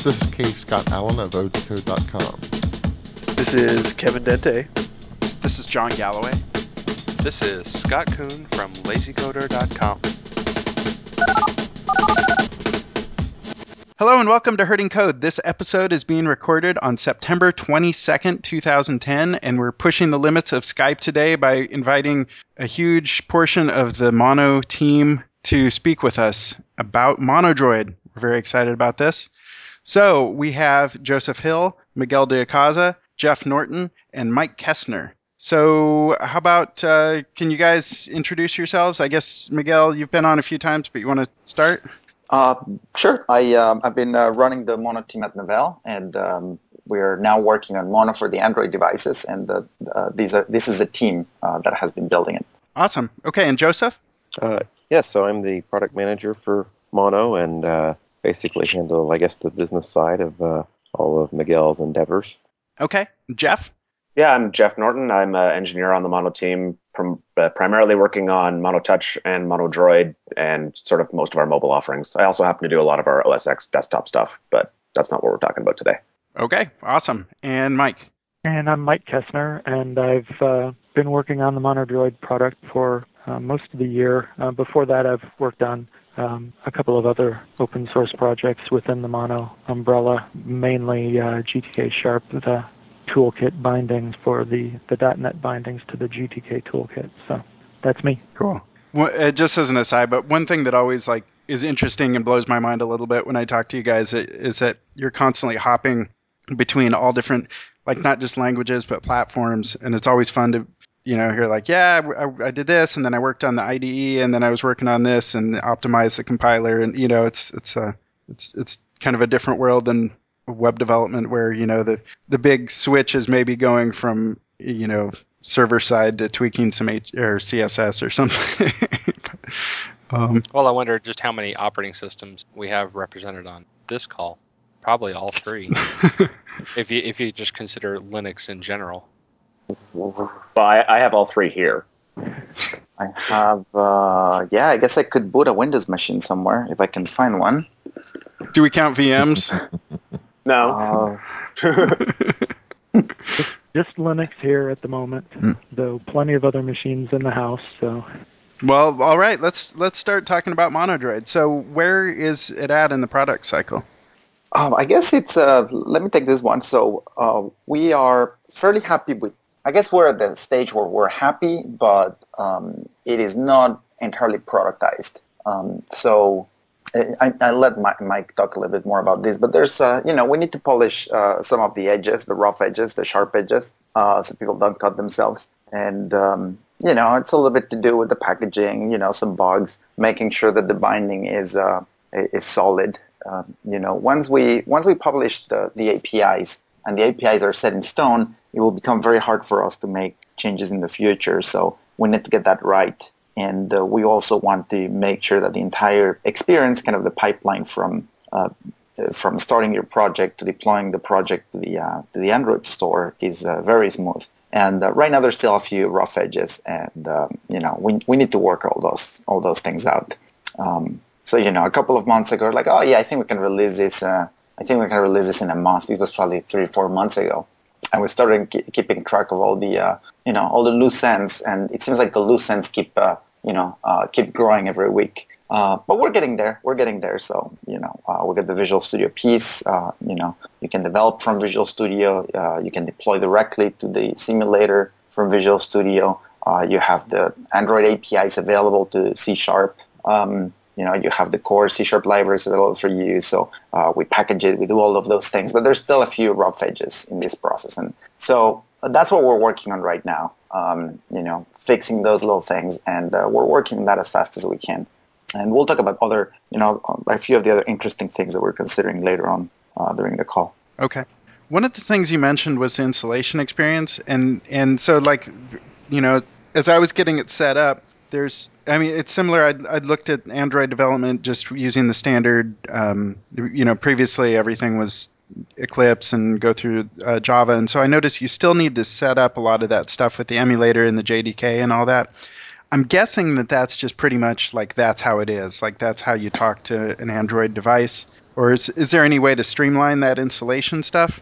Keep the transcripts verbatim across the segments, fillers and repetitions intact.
This is K. Scott Allen of odecode dot com. This is Kevin Dente. This is John Galloway. This is Scott Kuhn from lazy coder dot com. Hello and welcome to Herding Code. This episode is being recorded on September twenty-second, twenty ten, and we're pushing the limits of Skype today by inviting a huge portion of the Mono team to speak with us about Monodroid. We're very excited about this. So we have Joseph Hill, Miguel de Icaza, Jeff Norton, and Mike Kestner. So how about, uh, can you guys introduce yourselves? I guess, Miguel, you've been on a few times, but you want to start? Uh, sure. I, um, I've been uh, running the Mono team at Novell, and um, we're now working on Mono for the Android devices, and uh, uh, these are this is the team uh, that has been building it. Awesome. Okay, and Joseph? Uh, yes, so I'm the product manager for Mono, and uh, basically handle, I guess, the business side of uh, all of Miguel's endeavors. Okay. Jeff? Yeah, I'm Jeff Norton. I'm an engineer on the Mono team, prim- uh, primarily working on Mono Touch and Monodroid and sort of most of our mobile offerings. I also happen to do a lot of our O S X desktop stuff, but that's not what we're talking about today. Okay, awesome. And Mike? And I'm Mike Kestner, and I've uh, been working on the Monodroid product for uh, most of the year. Uh, before that, I've worked on um, a couple of other open source projects within the Mono umbrella, mainly uh, G T K Sharp, the toolkit bindings for the, the .NET bindings to the G T K toolkit. So that's me. Cool. Well, uh, just as an aside, but one thing that always like is interesting and blows my mind a little bit when I talk to you guys is that you're constantly hopping between all different, like not just languages, but platforms. And it's always fun to, you know, hear like, yeah, I, I did this, and then I worked on the I D E, and then I was working on this and optimized the compiler. And, you know, it's, it's, uh, it's, it's kind of a different world than web development where, you know, the, the big switch is maybe going from, you know, server side to tweaking some H- or C S S or something. um, Well, I wonder just how many operating systems we have represented on this call. Probably all three. if you if you just consider Linux in general. Well, I, I have all three here. I have, uh, yeah, I guess I could boot a Windows machine somewhere if I can find one. Do we count V Ms? No. Uh, Just Linux here at the moment, Hmm. though plenty of other machines in the house. So, Well, all right. Let's let's start talking about Monodroid. So, where is it at in the product cycle? Um, I guess it's, uh, let me take this one. So uh, we are fairly happy with, I guess we're at the stage where we're happy, but um, it is not entirely productized. Um, so I, I let Mike, Mike talk a little bit more about this, but there's, uh, you know, we need to polish uh, some of the edges, the rough edges, the sharp edges, uh, so people don't cut themselves. And, um, you know, it's a little bit to do with the packaging, you know, some bugs, making sure that the binding is uh, is solid. Um, you know, once we once we publish the, the A P Is and the A P Is are set in stone, it will become very hard for us to make changes in the future. So we need to get that right. And uh, we also want to make sure that the entire experience, kind of the pipeline from uh, from starting your project to deploying the project to the uh, to the Android store, is uh, very smooth. And uh, right now, there's still a few rough edges, and um, you know, we we need to work all those all those things out. Um, so you know, a couple of months ago, like, oh yeah, I think we can release this. Uh, I think we can release this in a month. This was probably three, four months ago. And we started ke- keeping track of all the, uh, you know, all the loose ends, and it seems like the loose ends keep, uh, you know, uh, keep growing every week. Uh, but we're getting there. We're getting there. So, you know, uh, we got the Visual Studio piece. Uh, you know, you can develop from Visual Studio. Uh, you can deploy directly to the simulator from Visual Studio. Uh, you have the Android A P Is available to C Sharp. Um, You know, you have the core C Sharp libraries available for you. So uh, we package it, we do all of those things. But there's still a few rough edges in this process. And so that's what we're working on right now, um, you know, fixing those little things. And uh, we're working on that as fast as we can. And we'll talk about other, you know, a few of the other interesting things that we're considering later on uh, during the call. Okay. One of the things you mentioned was the installation experience. And, and so, like, you know, as I was getting it set up, there's, I mean, it's similar. I'd, I'd looked at Android development just using the standard, um, you know, previously everything was Eclipse and go through uh, Java. And so I noticed you still need to set up a lot of that stuff with the emulator and the J D K and all that. I'm guessing that that's just pretty much like that's how it is. Like that's how you talk to an Android device. Or is is there any way to streamline that installation stuff?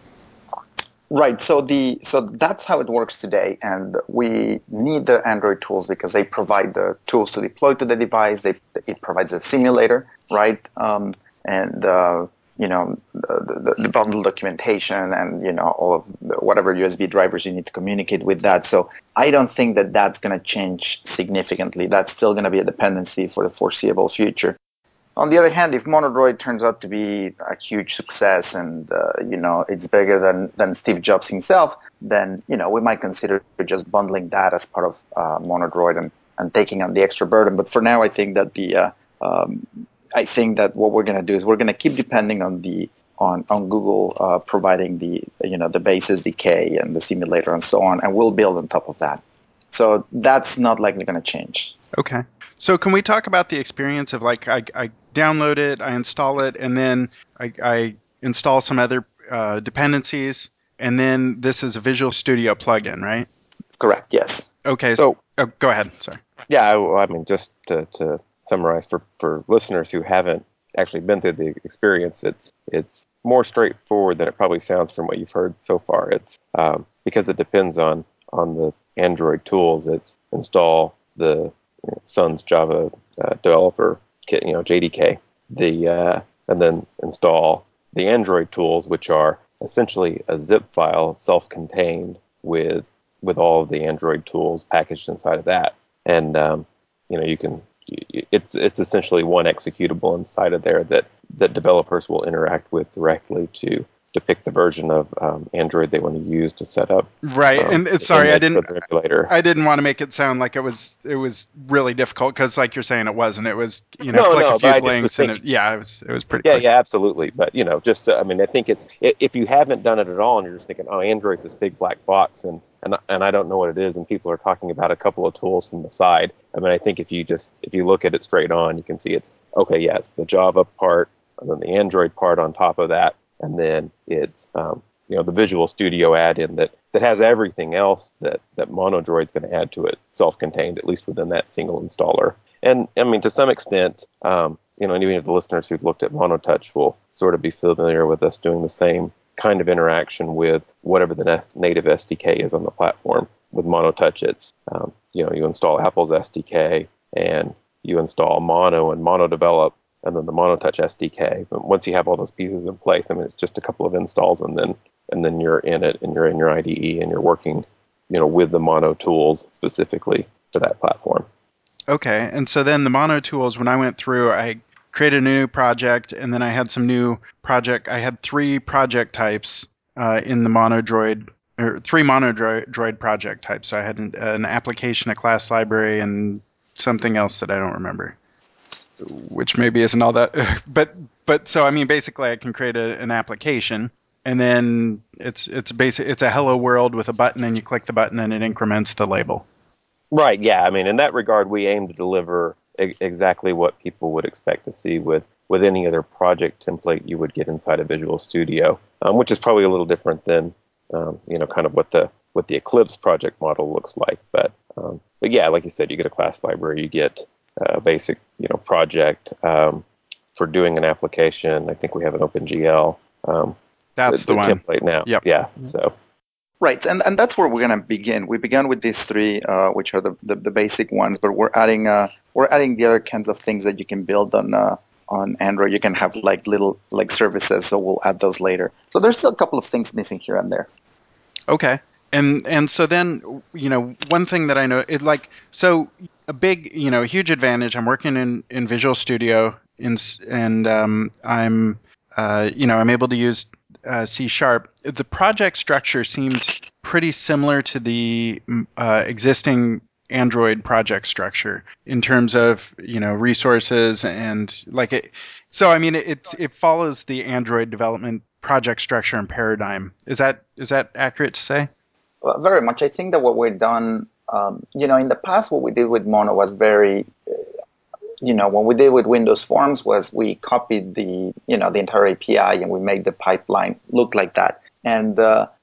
Right. So the so that's how it works today, and we need the Android tools because they provide the tools to deploy to the device. They it provides a simulator, right? Um, and uh, you know the, the, the bundle documentation, and you know all of the, whatever U S B drivers you need to communicate with that. So I don't think that that's going to change significantly. That's still going to be a dependency for the foreseeable future. On the other hand, if MonoDroid turns out to be a huge success and uh, you know it's bigger than, than Steve Jobs himself, then you know we might consider just bundling that as part of uh, MonoDroid and, and taking on the extra burden. But for now, I think that the uh, um, I think that what we're going to do is we're going to keep depending on the on on Google uh, providing the you know the base S D K and the simulator and so on, and we'll build on top of that. So that's not likely going to change. Okay. So can we talk about the experience of like I, I download it, I install it, and then I, I install some other uh, dependencies, and then this is a Visual Studio plugin, right? Correct. Yes. Okay. So oh, go ahead. Sorry. Yeah, I, I mean, just to, to summarize for, for listeners who haven't actually been through the experience, it's it's more straightforward than it probably sounds from what you've heard so far. It's um, because it depends on on the Android tools. It's install the you know, Sun's Java uh, developer kit, you know, J D K, the uh, and then install the Android tools, which are essentially a zip file, self-contained, with with all of the Android tools packaged inside of that. And um, you know, you can it's it's essentially one executable inside of there that that developers will interact with directly to to pick the version of um, Android they want to use to set up. Right, um, and it's, sorry, I didn't. Emulator. I didn't want to make it sound like it was it was really difficult because, like you're saying, it wasn't. It was you know no, click no, a few but links think, and it, yeah, it was it was pretty. Yeah, quick. yeah, absolutely. But you know, just uh, I mean, I think it's if you haven't done it at all and you're just thinking, oh, Android's this big black box and and and I don't know what it is, and people are talking about a couple of tools from the side. I mean, I think if you just if you look at it straight on, you can see it's okay. Yeah, it's the Java part, and then the Android part on top of that, and then it's um, you know the Visual Studio add-in that, that has everything else that that MonoDroid's going to add to it, self-contained, at least within that single installer. And I mean, to some extent, um, you know, any of the listeners who've looked at MonoTouch will sort of be familiar with us doing the same kind of interaction with whatever the native S D K is on the platform. With MonoTouch, it's um, you know you install Apple's S D K and you install Mono and Mono Develop, and then the MonoTouch S D K. But once you have all those pieces in place, I mean, it's just a couple of installs, and then and then you're in it, and you're in your I D E, and you're working, you know, with the Mono tools specifically for that platform. Okay, and so then the Mono tools, when I went through, I created a new project, and then I had some new project. I had three project types uh, in the MonoDroid, or three MonoDroid project types. So I had an, an application, a class library, and something else that I don't remember, which maybe isn't all that. But but so I mean, basically, I can create a, an application, and then it's it's basic. It's a hello world with a button, and you click the button, and it increments the label. Right, yeah. I mean, in that regard, we aim to deliver e- exactly what people would expect to see with, with any other project template you would get inside of Visual Studio, um, which is probably a little different than, um, you know, kind of what the what the Eclipse project model looks like. But, um, but yeah, like you said, you get a class library, you get a basic, you know, project um, for doing an application. I think we have an OpenGL. Um, That's the, the, the one. template now. Yep. Yeah. So. Right, and and that's where we're going to begin. We began with these three, uh, which are the, the, the basic ones, but we're adding uh, we're adding the other kinds of things that you can build on uh, on Android. You can have like little like services, so we'll add those later. So there's still a couple of things missing here and there. Okay, and and so then you know one thing that I know it like so a big you know huge advantage. I'm working in, in Visual Studio in, and um, I'm uh, you know I'm able to use uh, C Sharp. The project structure seemed pretty similar to the uh, existing Android project structure in terms of you know resources and like it. So I mean it it's, it follows the Android development project structure and paradigm. Is that is that accurate to say? Well, very much. I think that what we've done, um, you know, in the past, what we did with Mono was very, uh, you know, what we did with Windows Forms was we copied the, you know, the entire A P I and we made the pipeline look like that. And uh,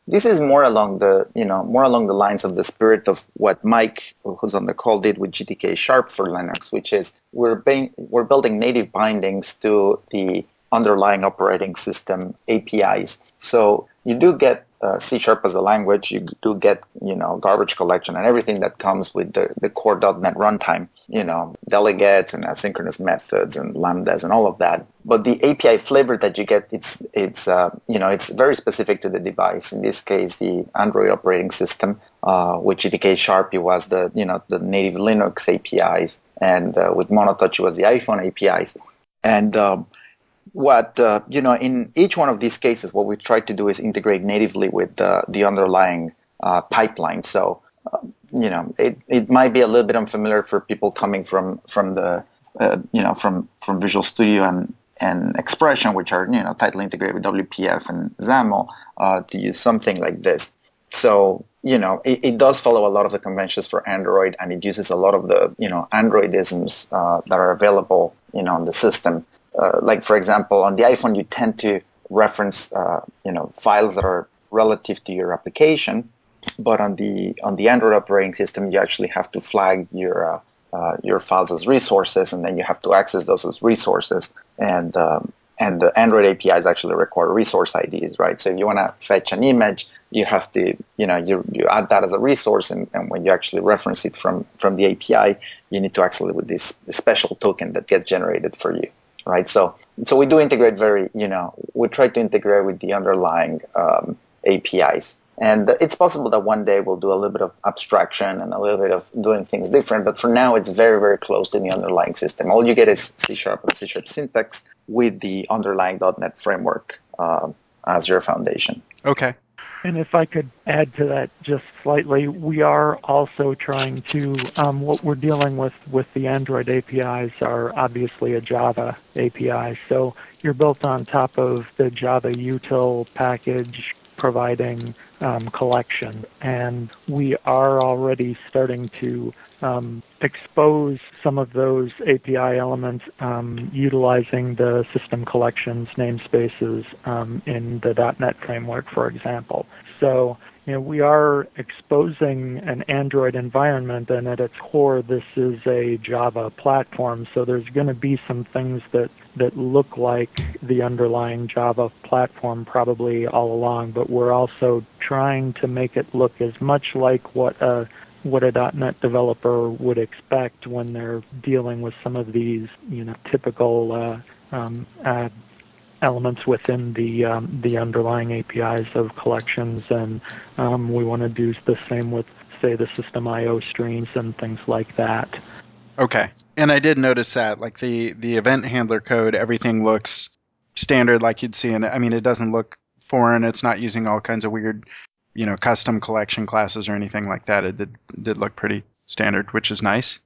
this is more along the, you know, more along the lines of the spirit of what Mike, who's on the call, did with G T K Sharp for Linux, which is we're being, we're building native bindings to the underlying operating system A P Is. So you do get uh, C Sharp as a language, you do get, you know, garbage collection and everything that comes with the, the core dot net runtime, you know, delegates and asynchronous methods and lambdas and all of that. But the A P I flavor that you get, it's, it's uh, you know, it's very specific to the device. In this case, the Android operating system, uh, with G T K Sharp, it was the, you know, the native Linux A P Is, and uh, with Monotouch, it was the iPhone A P Is. And um, what, uh, you know, in each one of these cases, what we try to do is integrate natively with uh, the underlying uh, pipeline. So, uh, you know, it, it might be a little bit unfamiliar for people coming from, from the, uh, you know, from, from Visual Studio and, and Expression, which are, you know, tightly integrated with W P F and XAML, uh, to use something like this. So, you know, it, it does follow a lot of the conventions for Android, and it uses a lot of the, you know, Androidisms uh, that are available, you know, on the system. Uh, like, for example, on the iPhone, you tend to reference, uh, you know, files that are relative to your application, but on the on the Android operating system, you actually have to flag your uh, uh, your files as resources, and then you have to access those as resources. And um, and the Android A P Is actually require resource I Ds, right? So if you want to fetch an image, you have to, you know, you you add that as a resource, and, and when you actually reference it from from the A P I, you need to access it with this, this special token that gets generated for you. Right, so so we do integrate very, you know, we try to integrate with the underlying um, A P Is, and it's possible that one day we'll do a little bit of abstraction and a little bit of doing things different. But for now, it's very very close to the underlying system. All you get is C Sharp and C Sharp syntax with the underlying dot net framework uh, as your foundation. Okay. And if I could add to that just slightly, we are also trying to, um, what we're dealing with with the Android A P Is are obviously a Java A P I. So you're built on top of the Java util package providing um, collection. And we are already starting to um, expose some of those A P I elements um, utilizing the system collections namespaces um, in the dot net framework, for example. So, you know, we are exposing an Android environment, and at its core, this is a Java platform. So there's going to be some things that, that look like the underlying Java platform probably all along, but we're also trying to make it look as much like what a what a dot net developer would expect when they're dealing with some of these, you know, typical uh, um, uh, elements within the um, the underlying A P Is of collections, and um, we want to do the same with, say, the system I O streams and things like that. Okay. And I did notice that, like the, the event handler code, everything looks standard like you'd see in it. I mean, it doesn't look foreign. It's not using all kinds of weird, you know, custom collection classes or anything like that. It did, did look pretty standard, which is nice.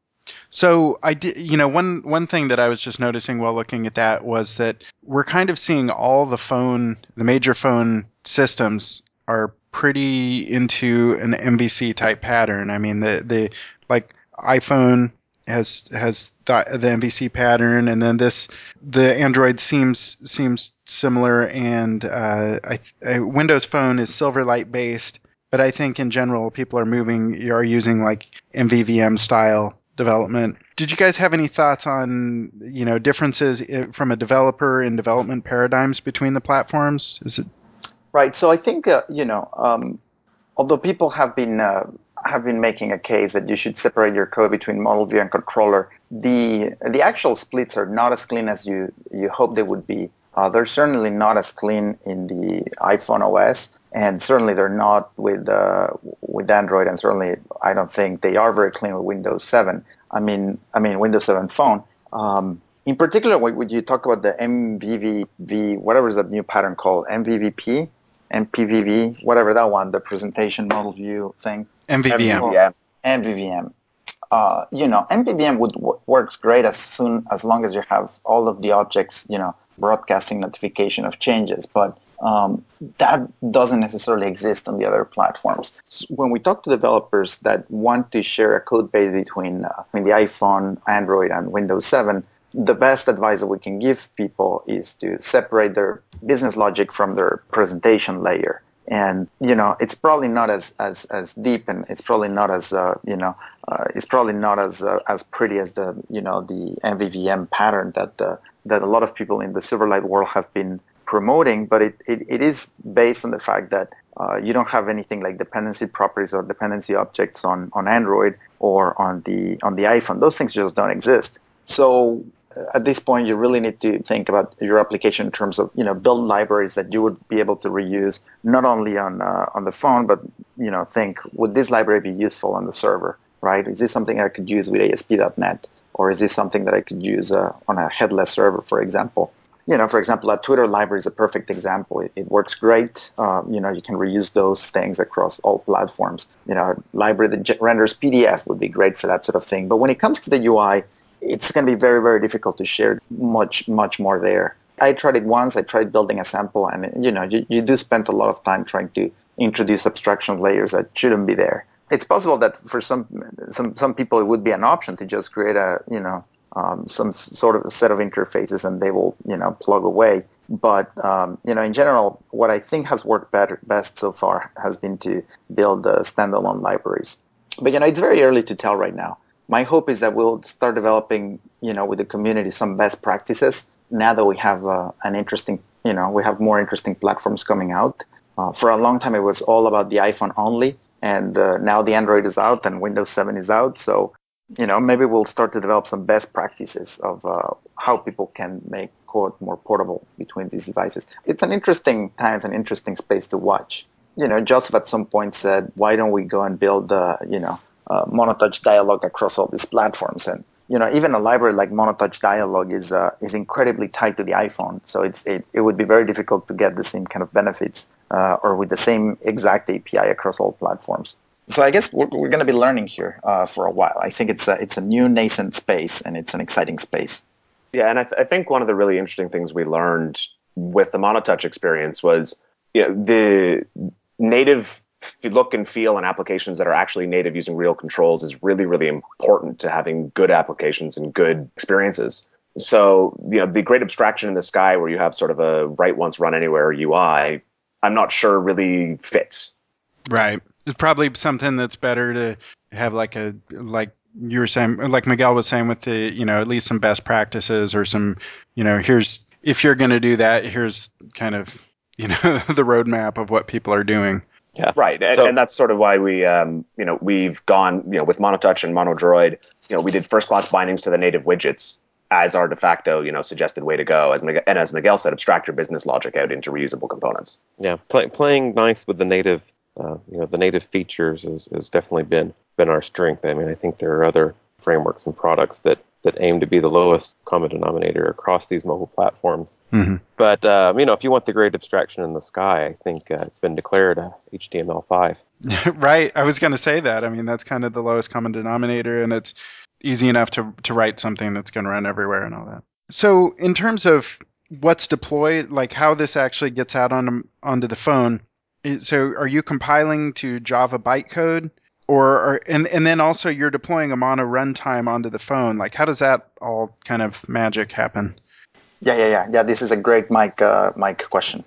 So I did, you know, one one thing that I was just noticing while looking at that was that we're kind of seeing all the phone, the major phone systems are pretty into an M V C type pattern. I mean, the the like iPhone has has the, the M V C pattern, and then this the Android seems seems similar, and uh, I, I, Windows Phone is Silverlight based, but I think in general people are moving are using like M V V M style development. Did you guys have any thoughts on, you know, differences from a developer and development paradigms between the platforms? Is it right? So I think uh, you know, um, although people have been uh, have been making a case that you should separate your code between model view and controller, the the actual splits are not as clean as you you hope they would be. Uh, they're certainly not as clean in the iPhone O S, and certainly they're not with uh, with Android, and certainly I don't think they are very clean with Windows seven. I mean, I mean Windows seven Phone. Um, in particular, when you talk about the M V V V, whatever is that new pattern called, M V V P, M P V V, whatever that one, the presentation model view thing. M V V M? Well, M V V M. Uh, you know, M V V M would w- works great as soon as long as you have all of the objects, you know, broadcasting notification of changes, but um, that doesn't necessarily exist on the other platforms. So when we talk to developers that want to share a code base between, uh, between the iPhone, Android, and Windows seven, the best advice that we can give people is to separate their business logic from their presentation layer. And, you know, it's probably not as, as, as deep, and it's probably not as, uh, you know, uh, it's probably not as uh, as pretty as the, you know, the M V V M pattern that uh, that a lot of people in the Silverlight world have been promoting. But it, it, it is based on the fact that uh, you don't have anything like dependency properties or dependency objects on, on Android or on the on the iPhone. Those things just don't exist. So at this point, you really need to think about your application in terms of, you know, build libraries that you would be able to reuse not only on uh, on the phone, but, you know, think, would this library be useful on the server, right? Is this something I could use with A S P dot net, or is this something that I could use uh, on a headless server, for example? You know, for example, a Twitter library is a perfect example. It, it works great. Uh, you know, you can reuse those things across all platforms. You know, a library that renders P D F would be great for that sort of thing. But when it comes to the U I, it's going to be very, very difficult to share much, much more there. I tried it once. I tried building a sample, and, you know, you, you do spend a lot of time trying to introduce abstraction layers that shouldn't be there. It's possible that for some some some people it would be an option to just create a, you know, um, some sort of set of interfaces, and they will, you know, plug away. But um, you know, in general, what I think has worked better best so far has been to build uh, standalone libraries. But, you know, it's very early to tell right now. My hope is that we'll start developing, you know, with the community some best practices now that we have uh, an interesting, you know, we have more interesting platforms coming out. Uh, for a long time, it was all about the iPhone only, and uh, now the Android is out and Windows seven is out. So, you know, maybe we'll start to develop some best practices of uh, how people can make code more portable between these devices. It's an interesting time, it's an interesting space to watch. You know, Joseph at some point said, why don't we go and build, uh, you know, uh, Monotouch Dialog across all these platforms? And, you know, even a library like Monotouch Dialog is uh, is incredibly tied to the iPhone. So it's it, it would be very difficult to get the same kind of benefits uh, or with the same exact A P I across all platforms. So I guess we're, we're going to be learning here uh, for a while. I think it's a, it's a new nascent space, and it's an exciting space. Yeah, and I, th- I think one of the really interesting things we learned with the Monotouch experience was, you know, the native look and feel and applications that are actually native using real controls is really, really important to having good applications and good experiences. So, you know, the great abstraction in the sky where you have sort of a write once, run anywhere U I, I'm not sure really fits. Right. It's probably something that's better to have like a, like you were saying, like Miguel was saying with the, you know, at least some best practices or some, you know, here's, if you're going to do that, here's kind of, you know, the roadmap of what people are doing. Yeah. Right. And, So- and that's sort of why we, um, you know, we've gone, you know, with Monotouch and MonoDroid, you know, we did first class bindings to the native widgets as our de facto, you know, suggested way to go. As Miguel, and as Miguel said, abstract your business logic out into reusable components. Yeah, play, playing nice with the native, uh, you know, the native features has, has definitely been been our strength. I mean, I think there are other frameworks and products that, that aim to be the lowest common denominator across these mobile platforms. Mm-hmm. But um, you know, if you want the great abstraction in the sky, I think uh, it's been declared uh, H T M L five. Right. I was going to say that. I mean, that's kind of the lowest common denominator, and it's easy enough to to write something that's going to run everywhere and all that. So, in terms of what's deployed, like how this actually gets out on onto the phone, is, so are you compiling to Java bytecode, or are, and and then also you're deploying a mono runtime onto the phone? Like, how does that all kind of magic happen? Yeah, yeah, yeah, yeah. This is a great Mike uh, Mike question.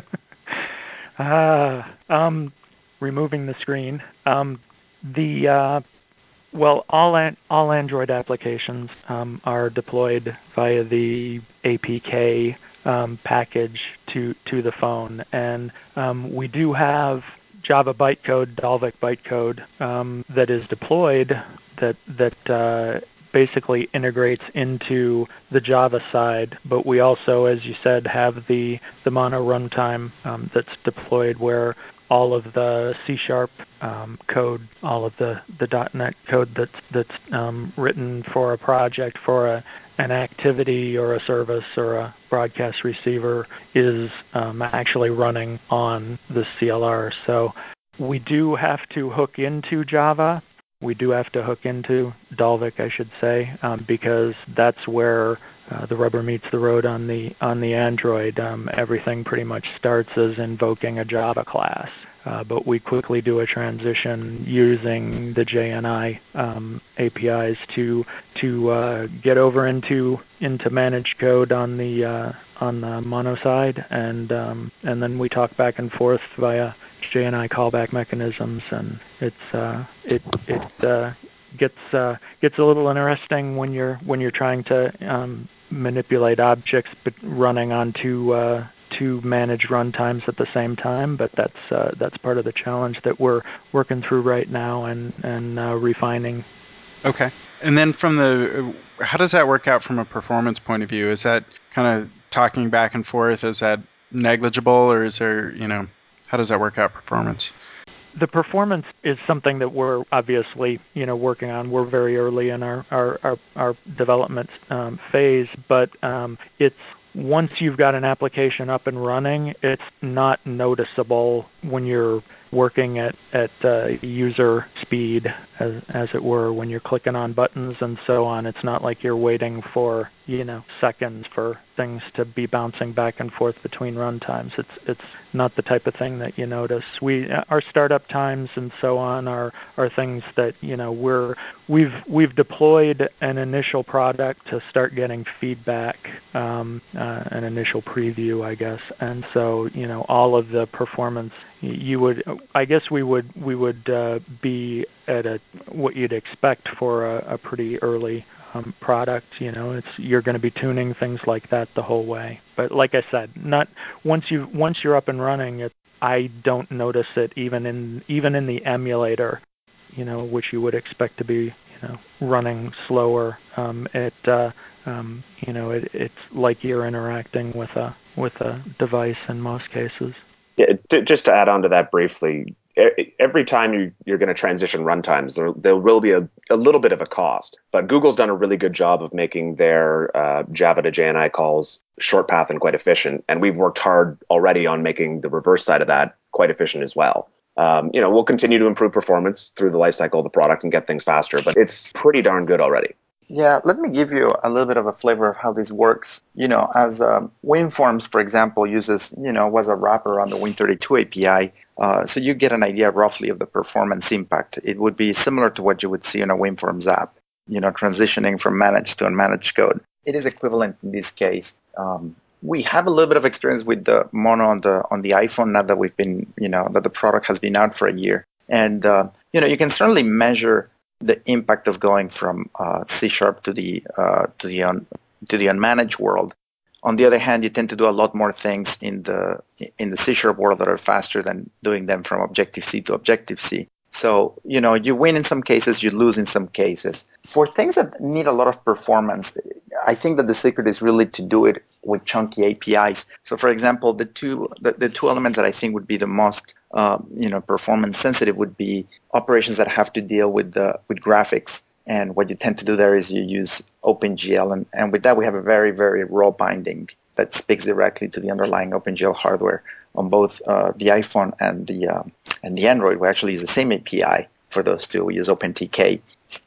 uh, um, removing the screen. Um, the uh, well, all an, all Android applications um, are deployed via the A P K um, package to to the phone, and um, we do have Java bytecode, Dalvik bytecode um, that is deployed that that uh, basically integrates into the Java side. But we also, as you said, have the the mono runtime um, that's deployed where all of the C sharp um, code, all of the, the .NET code that's that's um, written for a project, for a, an activity or a service or a broadcast receiver is um, actually running on the C L R. So we do have to hook into Java. We do have to hook into Dalvik, I should say, um, because that's where uh, the rubber meets the road on the on the Android. Um, everything pretty much starts as invoking a Java class. uh, but we quickly do a transition using the J N I um, A P Is to to uh, get over into into managed code on the uh, on the mono side, and um, and then we talk back and forth via J N I callback mechanisms, and it's uh, it it uh, gets uh, gets a little interesting when you're when you're trying to um, manipulate objects but running on two uh, two managed runtimes at the same time. But that's uh, that's part of the challenge that we're working through right now and and uh, refining. Okay. And then from the, how does that work out from a performance point of view? Is that kind of talking back and forth? Is that negligible, or is there, you know, how does that work out performance? The performance is something that we're obviously, you know, working on. We're very early in our our our, our development um, phase, but um, it's once you've got an application up and running, it's not noticeable when you're working at at uh, user speed, as as it were, when you're clicking on buttons and so on. It's not like you're waiting for, you know, seconds for things to be bouncing back and forth between runtimes. It's it's not the type of thing that you notice. We our startup times and so on are are things that, you know, we're we've we've deployed an initial product to start getting feedback, um, uh, an initial preview, I guess, and so, you know, all of the performance you would, I guess we would we would uh, be at a what you'd expect for a, a pretty early um, product. You know, it's you're going to be tuning things like that the whole way. But like I said, not once you once you're up and running, it, I don't notice it even in even in the emulator, you know, which you would expect to be, you know, running slower. Um, it uh, um, you know it, it's like you're interacting with a with a device in most cases. Yeah, t- just to add on to that briefly, e- every time you, you're going to transition runtimes, there, there will be a, a little bit of a cost. But Google's done a really good job of making their uh, Java to J N I calls short path and quite efficient. And we've worked hard already on making the reverse side of that quite efficient as well. Um, you know, we'll continue to improve performance through the life cycle of the product and get things faster, but it's pretty darn good already. Yeah, let me give you a little bit of a flavor of how this works. You know, as um, WinForms, for example, uses, you know, was a wrapper on the Win thirty-two A P I, uh, so you get an idea roughly of the performance impact. It would be similar to what you would see in a WinForms app, you know, transitioning from managed to unmanaged code. It is equivalent in this case. Um, we have a little bit of experience with the Mono on the on the iPhone now that we've been, you know, that the product has been out for a year, and uh, you know, you can certainly measure the impact of going from uh, C sharp to the uh, to the un, to the unmanaged world. On the other hand, you tend to do a lot more things in the in the C sharp world that are faster than doing them from Objective C to Objective C. So, you know, you win in some cases, you lose in some cases. For things that need a lot of performance, I think that the secret is really to do it with chunky A P Is. So, for example, the two the, the two elements that I think would be the most uh, you know performance sensitive would be operations that have to deal with the with graphics. And what you tend to do there is you use OpenGL, and, and with that we have a very very raw binding that speaks directly to the underlying OpenGL hardware on both uh, the iPhone and the uh, and the Android. We actually use the same A P I for those two. We use OpenTK,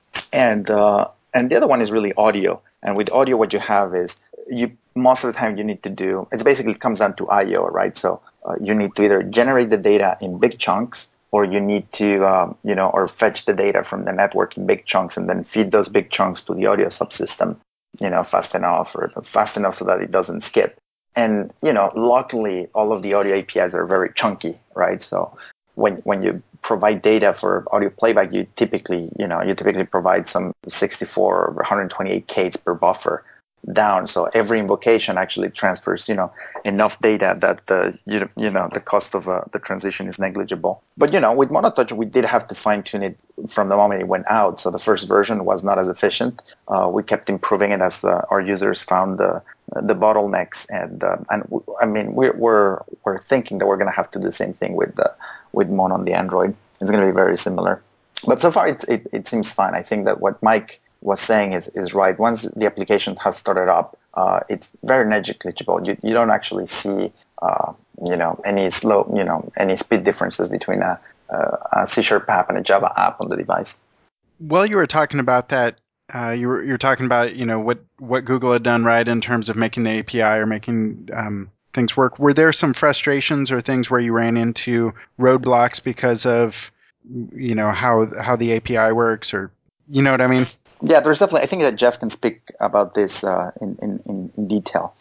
and uh, and the other one is really audio. And with audio, what you have is you most of the time you need to do. It basically comes down to I O, right? So uh, you need to either generate the data in big chunks, or you need to um, you know, or fetch the data from the network in big chunks, and then feed those big chunks to the audio subsystem, you know, fast enough or fast enough so that it doesn't skip. And, you know, luckily, all of the audio A P Is are very chunky, right? So when when you provide data for audio playback, you typically, you know, you typically provide some sixty-four or one hundred twenty-eight K's per buffer down. So every invocation actually transfers, you know, enough data that the, you, you know, the cost of uh, the transition is negligible. But, you know, with MonoTouch, we did have to fine tune it from the moment it went out. So the first version was not as efficient. Uh, we kept improving it as uh, our users found the the bottlenecks, and uh, and I mean we're we're we're thinking that we're going to have to do the same thing with the with Mono on the Android. It's going to be very similar, but so far it, it it seems fine. I think that what Mike was saying is is right. Once the application has started up, uh, it's very negligible. You you don't actually see uh, you know any slow you know any speed differences between a, a C Sharp app and a Java app on the device. While you were talking about that, uh, you were you're talking about, you know, what what Google had done right in terms of making the A P I or making um, things work. Were there some frustrations or things where you ran into roadblocks because of, you know, how how the A P I works, or you know what I mean? Yeah, there's definitely. I think that Jeff can speak about this uh, in, in in detail.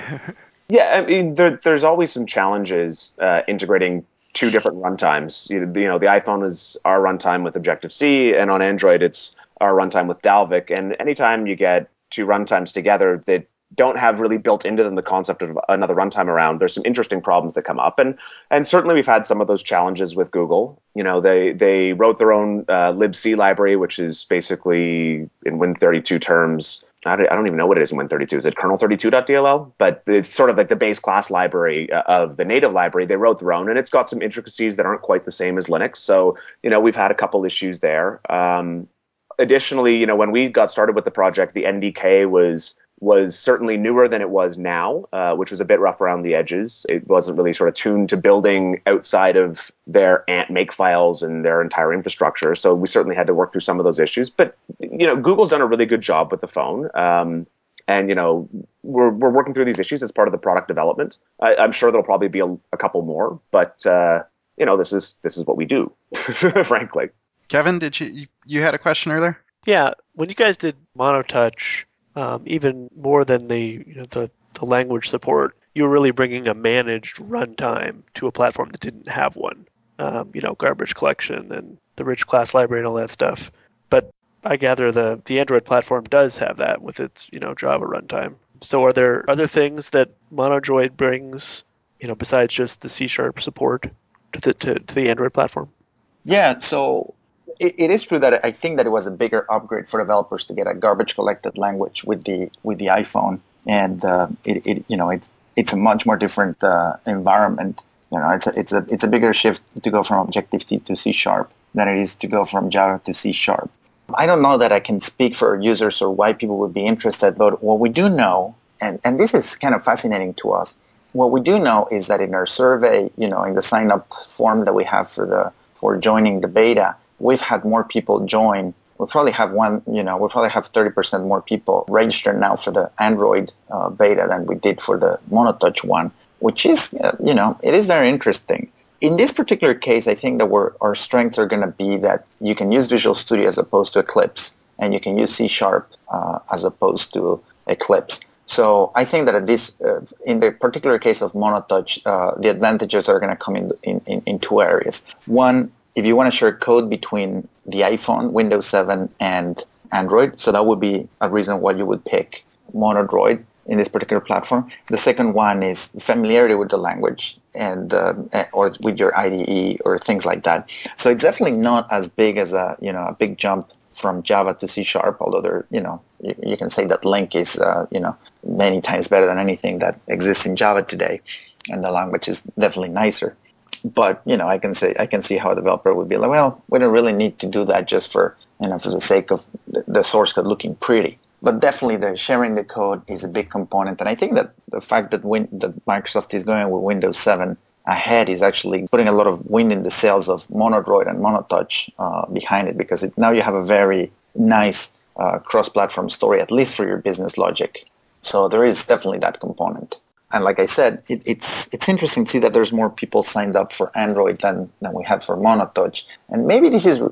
Yeah, I mean, there, there's always some challenges uh, integrating two different runtimes. You, you know, the iPhone is our runtime with Objective-C, and on Android, it's our runtime with Dalvik. And anytime you get two runtimes together that don't have really built into them the concept of another runtime around, there's some interesting problems that come up. And and certainly we've had some of those challenges with Google. You know, they they wrote their own uh, libc library, which is basically in Win thirty-two terms. I don't, I don't even know what it is in Win thirty-two. Is it kernel thirty-two dot D L L? But it's sort of like the base class library of the native library. They wrote their own, and it's got some intricacies that aren't quite the same as Linux. So, you know, we've had a couple issues there. Um, additionally, you know, when we got started with the project, the N D K was was certainly newer than it was now, uh, which was a bit rough around the edges. It wasn't really sort of tuned to building outside of their ant make files and their entire infrastructure. So we certainly had to work through some of those issues. But, you know, Google's done a really good job with the phone. Um, and, you know, we're we're working through these issues as part of the product development. I, I'm sure there'll probably be a, a couple more, but, uh, you know, this is this is what we do, frankly. Kevin, did you you had a question earlier? Yeah, when you guys did MonoTouch, um, even more than the you know the, the language support, you were really bringing a managed runtime to a platform that didn't have one. Um, you know, garbage collection and the rich class library and all that stuff. But I gather the the Android platform does have that with its you know Java runtime. So are there other things that Monodroid brings, you know, besides just the C Sharp support to the to, to the Android platform? Yeah, so it, it is true that I think that it was a bigger upgrade for developers to get a garbage collected language with the with the iPhone, and uh, it, it you know it's it's a much more different uh, environment. You know, it's a, it's a it's a bigger shift to go from Objective-C to C Sharp than it is to go from Java to C Sharp. I don't know that I can speak for users or why people would be interested, but what we do know, and, and this is kind of fascinating to us, what we do know is that in our survey, you know, in the sign-up form that we have for the for joining the beta, we've had more people join. We probably have one, you know, we probably have thirty percent more people registered now for the Android uh, beta than we did for the MonoTouch one, which is, uh, you know, it is very interesting. In this particular case, I think that we're, our strengths are going to be that you can use Visual Studio as opposed to Eclipse, and you can use C Sharp uh, as opposed to Eclipse. So I think that at this, uh, in the particular case of MonoTouch, uh, the advantages are going to come in, in, in, in two areas. One, if you want to share code between the iPhone, Windows seven, and Android, so that would be a reason why you would pick Monodroid in this particular platform. The second one is familiarity with the language and uh, or with your I D E or things like that. So it's definitely not as big as a you know a big jump from Java to C Sharp, although there you know you, you can say that Link is uh, you know many times better than anything that exists in Java today, and the language is definitely nicer. But you know I can say I can see how a developer would be like, well, we don't really need to do that just for you know for the sake of the, the source code looking pretty. But definitely, the sharing the code is a big component, and I think that the fact that, Win- that Microsoft is going with Windows seven ahead is actually putting a lot of wind in the sails of Monodroid and MonoTouch uh, behind it, because it, now you have a very nice uh, cross-platform story, at least for your business logic. So there is definitely that component. And like I said, it, it's it's interesting to see that there's more people signed up for Android than, than we had for MonoTouch, and maybe this is. Uh,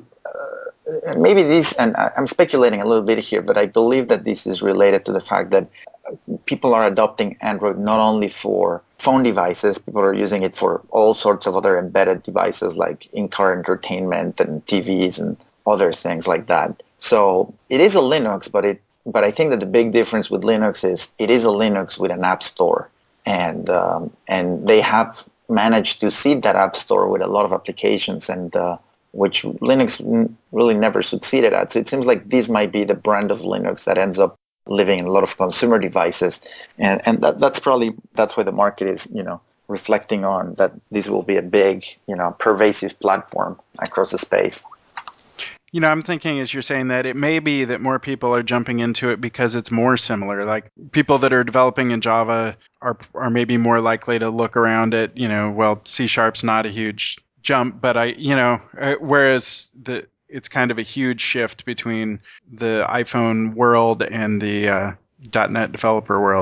Maybe this, and I'm speculating a little bit here, but I believe that this is related to the fact that people are adopting Android not only for phone devices, people are using it for all sorts of other embedded devices like in-car entertainment and T Vs and other things like that. So it is a Linux, but it, but I think that the big difference with Linux is it is a Linux with an app store, and um, and they have managed to seed that app store with a lot of applications and. Uh, which Linux really never succeeded at. So it seems like this might be the brand of Linux that ends up living in a lot of consumer devices, and and that, that's probably that's why the market is you know reflecting on that this will be a big you know pervasive platform across the space. You know, I'm thinking as you're saying that it may be that more people are jumping into it because it's more similar. Like people that are developing in Java are are maybe more likely to look around at you know well C Sharp's not a huge jump, but I, you know, whereas the it's kind of a huge shift between the iPhone world and the uh, .NET developer world.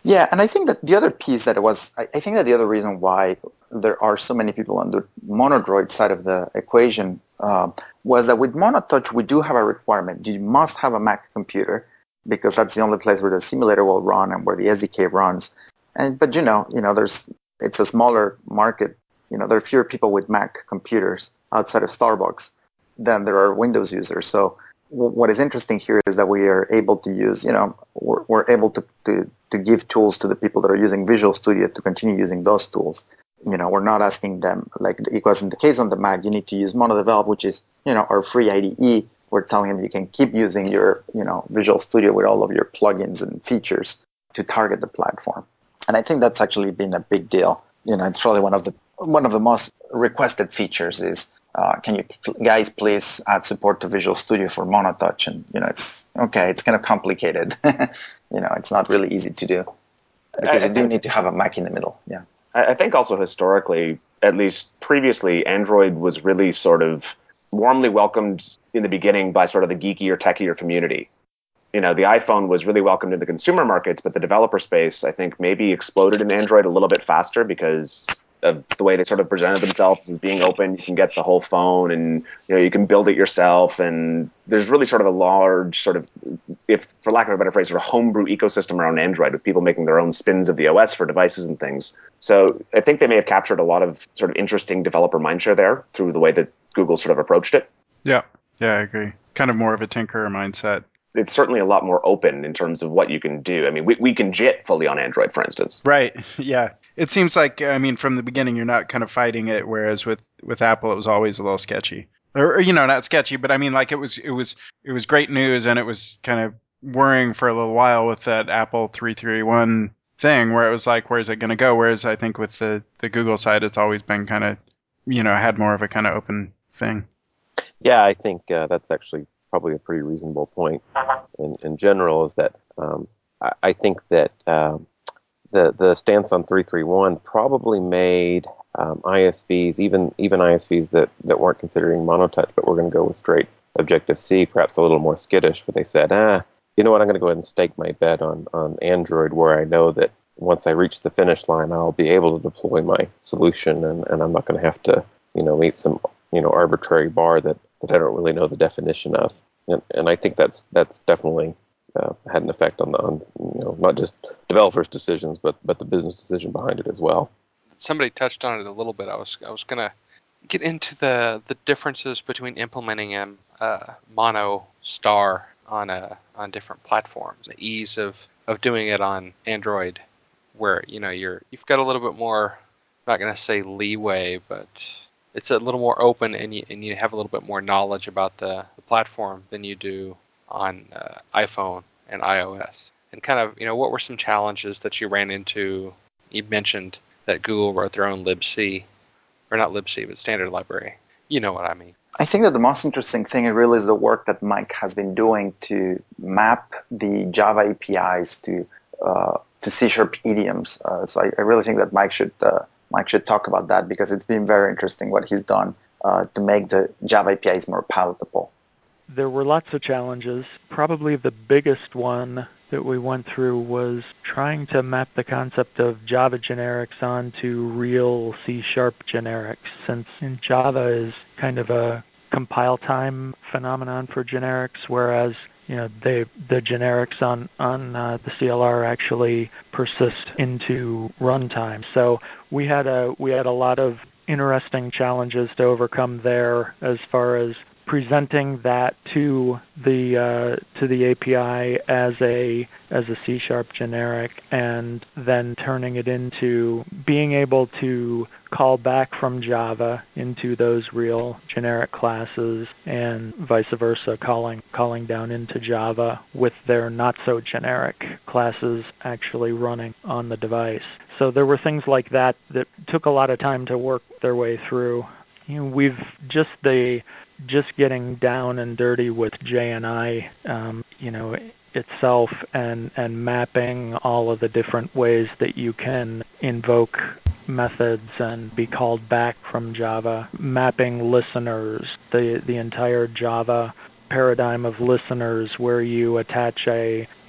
Yeah, and I think that the other piece that it was, I, I think that the other reason why there are so many people on the monodroid side of the equation uh, was that with monotouch, we do have a requirement. You must have a Mac computer because that's the only place where the simulator will run and where the S D K runs. And but you know, you know, there's it's a smaller market. You know, there are fewer people with Mac computers outside of Starbucks than there are Windows users. So what is interesting here is that we are able to use, you know, we're, we're able to, to, to give tools to the people that are using Visual Studio to continue using those tools. You know, we're not asking them, like it was in the case on the Mac, you need to use MonoDevelop, which is, you know, our free I D E. We're telling them you can keep using your, you know, Visual Studio with all of your plugins and features to target the platform. And I think that's actually been a big deal. You know, it's probably one of the one of the most requested features is, Uh, can you guys please add support to Visual Studio for monotouch? And you know, it's okay. It's kind of complicated. You know, it's not really easy to do because I, I you do think, need to have a Mac in the middle. Yeah. I, I think also historically, at least previously, Android was really sort of warmly welcomed in the beginning by sort of the geekier, techier community. You know, the iPhone was really welcomed in the consumer markets, but the developer space, I think, maybe exploded in Android a little bit faster because of the way they sort of presented themselves as being open. You can get the whole phone and, you know, you can build it yourself. And there's really sort of a large sort of, if for lack of a better phrase, sort of homebrew ecosystem around Android with people making their own spins of the O S for devices and things. So I think they may have captured a lot of sort of interesting developer mindshare there through the way that Google sort of approached it. Yeah, yeah, I agree. Kind of more of a tinkerer mindset. It's certainly a lot more open in terms of what you can do. I mean, we, we can JIT fully on Android, for instance. Right. Yeah. It seems like, I mean, from the beginning, you're not kind of fighting it, whereas with, with Apple, it was always a little sketchy. Or, or, you know, not sketchy, but I mean, like it was, it was, it was great news, and it was kind of worrying for a little while with that Apple three thirty-one thing, where it was like, where's it going to go? Whereas I think with the, the Google side, it's always been kind of, you know, had more of a kind of open thing. Yeah, I think uh, that's actually probably a pretty reasonable point in, in general, is that um, I, I think that um, the the stance on three thirty-one probably made um, I S Vs, even even I S Vs that, that weren't considering monotouch, but we're going to go with straight Objective-C, perhaps a little more skittish, but they said, ah, you know what, I'm going to go ahead and stake my bet on, on Android, where I know that once I reach the finish line, I'll be able to deploy my solution, and, and I'm not going to have to, you know, meet some, you know, arbitrary bar that, that I don't really know the definition of. And, and I think that's that's definitely uh, had an effect on, the, on you know, not just developers' decisions, but but the business decision behind it as well. Somebody touched on it a little bit. I was I was gonna get into the, the differences between implementing a uh, mono star on a on different platforms. The ease of, of doing it on Android, where you know you're you've got a little bit more. I'm not gonna say leeway, but it's a little more open, and you and you have a little bit more knowledge about the, the platform than you do on uh, iPhone and iOS. And kind of, you know, what were some challenges that you ran into? You mentioned that Google wrote their own libc, or not libc, but standard library. You know what I mean. I think that the most interesting thing really is the work that Mike has been doing to map the Java A P Is to uh, to C Sharp idioms. Uh, so I, I really think that Mike should uh, Mike should talk about that, because it's been very interesting what he's done uh, to make the Java A P Is more palatable. There were lots of challenges. Probably the biggest one that we went through was trying to map the concept of Java generics onto real C-sharp generics, since in Java is kind of a compile time phenomenon for generics, whereas you know they the generics on on uh, the C L R actually persist into runtime. So we had a we had a lot of interesting challenges to overcome there, as far as presenting that to the uh, to the A P I as a as a C sharp generic, and then turning it into being able to call back from Java into those real generic classes, and vice versa, calling calling down into Java with their not so generic classes actually running on the device. So there were things like that that took a lot of time to work their way through. You know, we've just the just getting down and dirty with J N I, um, you know, itself, and, and mapping all of the different ways that you can invoke methods and be called back from Java, mapping listeners, the the entire Java paradigm of listeners, where you attach a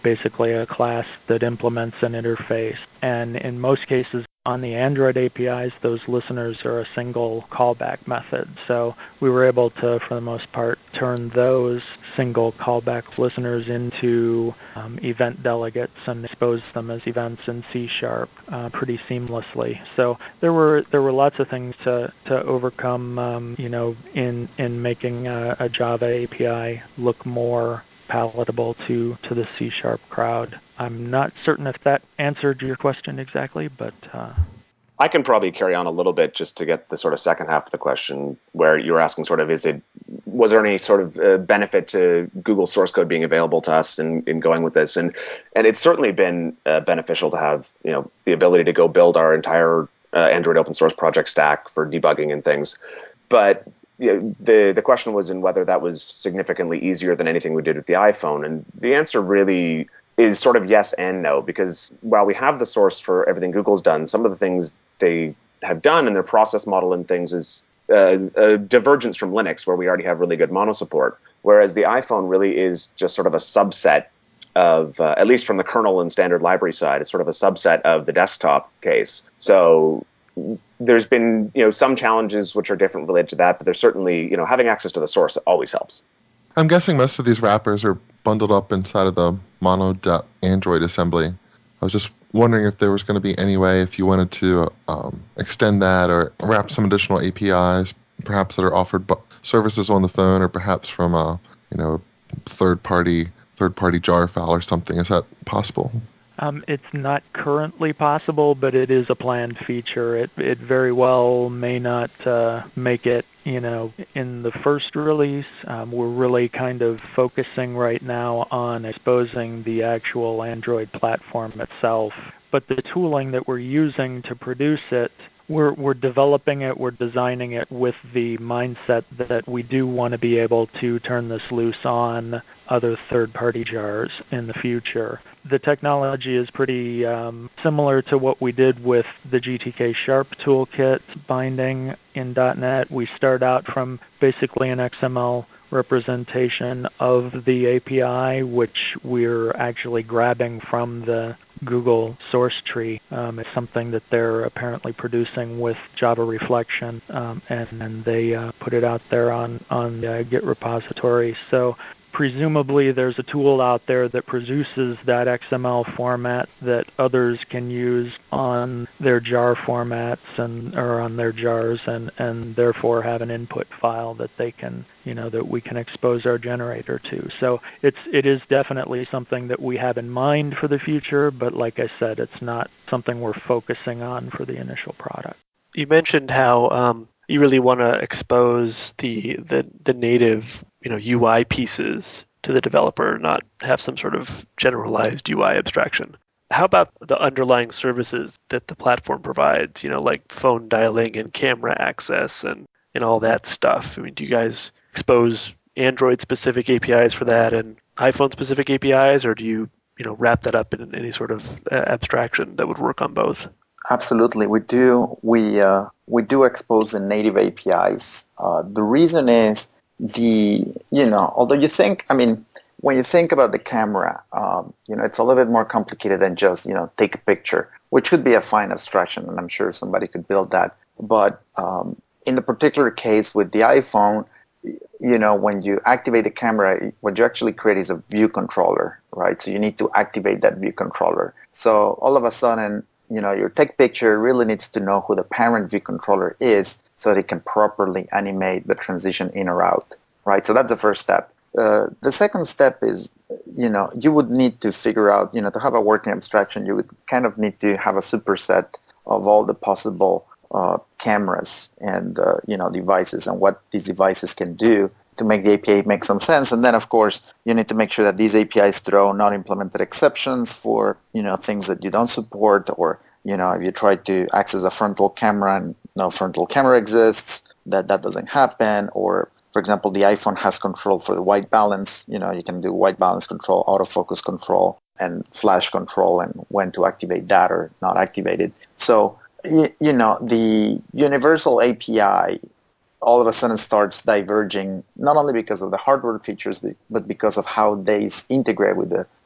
basically a class that implements an interface. And in most cases, on the Android A P Is, those listeners are a single callback method. So we were able to, for the most part, turn those single callback listeners into um, event delegates and expose them as events in C Sharp uh, pretty seamlessly. So there were there were lots of things to to overcome, um, you know, in in making a, a Java A P I look more palatable to, to the C Sharp crowd. I'm not certain if that answered your question exactly, but uh... I can probably carry on a little bit just to get the sort of second half of the question, where you were asking sort of, is it, was there any sort of uh, benefit to Google source code being available to us in, in going with this? And and it's certainly been uh, beneficial to have, you know, the ability to go build our entire uh, Android open source project stack for debugging and things. But you know, the the question was in whether that was significantly easier than anything we did with the iPhone, and the answer really is sort of yes and no, because while we have the source for everything Google's done, some of the things they have done in their process model and things is uh, a divergence from Linux, where we already have really good mono support, whereas the iPhone really is just sort of a subset of, uh, at least from the kernel and standard library side, it's sort of a subset of the desktop case. So there's been, you know, some challenges which are different related to that, but there's certainly, you know, having access to the source always helps. I'm guessing most of these wrappers are bundled up inside of the mono.android assembly. I was just wondering if there was going to be any way, if you wanted to um, extend that or wrap some additional A P Is, perhaps that are offered bu- services on the phone, or perhaps from a, you know, third-party third-party jar file or something. Is that possible? Um, it's not currently possible, but it is a planned feature. It it very well may not uh, make it, you know, in the first release. Um, we're really kind of focusing right now on exposing the actual Android platform itself. But the tooling that we're using to produce it, we're we're developing it, we're designing it with the mindset that we do want to be able to turn this loose on other third-party jars in the future. The technology is pretty um, similar to what we did with the G T K Sharp toolkit binding in dot net. We start out from basically an X M L representation of the A P I, which we're actually grabbing from the Google source tree. Um, it's something that they're apparently producing with Java Reflection, um, and then they uh, put it out there on, on the Git repository. So presumably there's a tool out there that produces that X M L format that others can use on their jar formats and or on their jars, and, and therefore have an input file that they can, you know, that we can expose our generator to. So it's it is definitely something that we have in mind for the future, but like I said, it's not something we're focusing on for the initial product. You mentioned how um, you really want to expose the, the the native, you know, U I pieces to the developer, not have some sort of generalized U I abstraction. How about the underlying services that the platform provides, you know, like phone dialing and camera access and, and all that stuff? I mean, do you guys expose Android-specific A P Is for that and iPhone-specific A P Is, or do you, you know, wrap that up in any sort of uh, abstraction that would work on both? Absolutely, we do. We uh, we do expose the native A P Is. Uh, the reason is the you know, although you think, I mean, when you think about the camera, um, you know, it's a little bit more complicated than just, you know, take a picture, which could be a fine abstraction, and I'm sure somebody could build that. But um, in the particular case with the iPhone, you know, when you activate the camera, what you actually create is a view controller, right? So you need to activate that view controller. So all of a sudden, you know, your tech picture really needs to know who the parent view controller is so that it can properly animate the transition in or out, right? So that's the first step. Uh, the second step is, you know, you would need to figure out, you know, to have a working abstraction, you would kind of need to have a superset of all the possible uh, cameras and, uh, you know, devices and what these devices can do to make the A P I make some sense. And then, of course, you need to make sure that these A P Is throw non-implemented exceptions for, you know, things that you don't support, or, you know, if you try to access a frontal camera and no frontal camera exists, that that doesn't happen. Or, for example, the iPhone has control for the white balance. You know, you can do white balance control, autofocus control, and flash control, and when to activate that or not activate it. So, you, you know, the universal A P I all of a sudden starts diverging, not only because of the hardware features, but because of how they integrate with the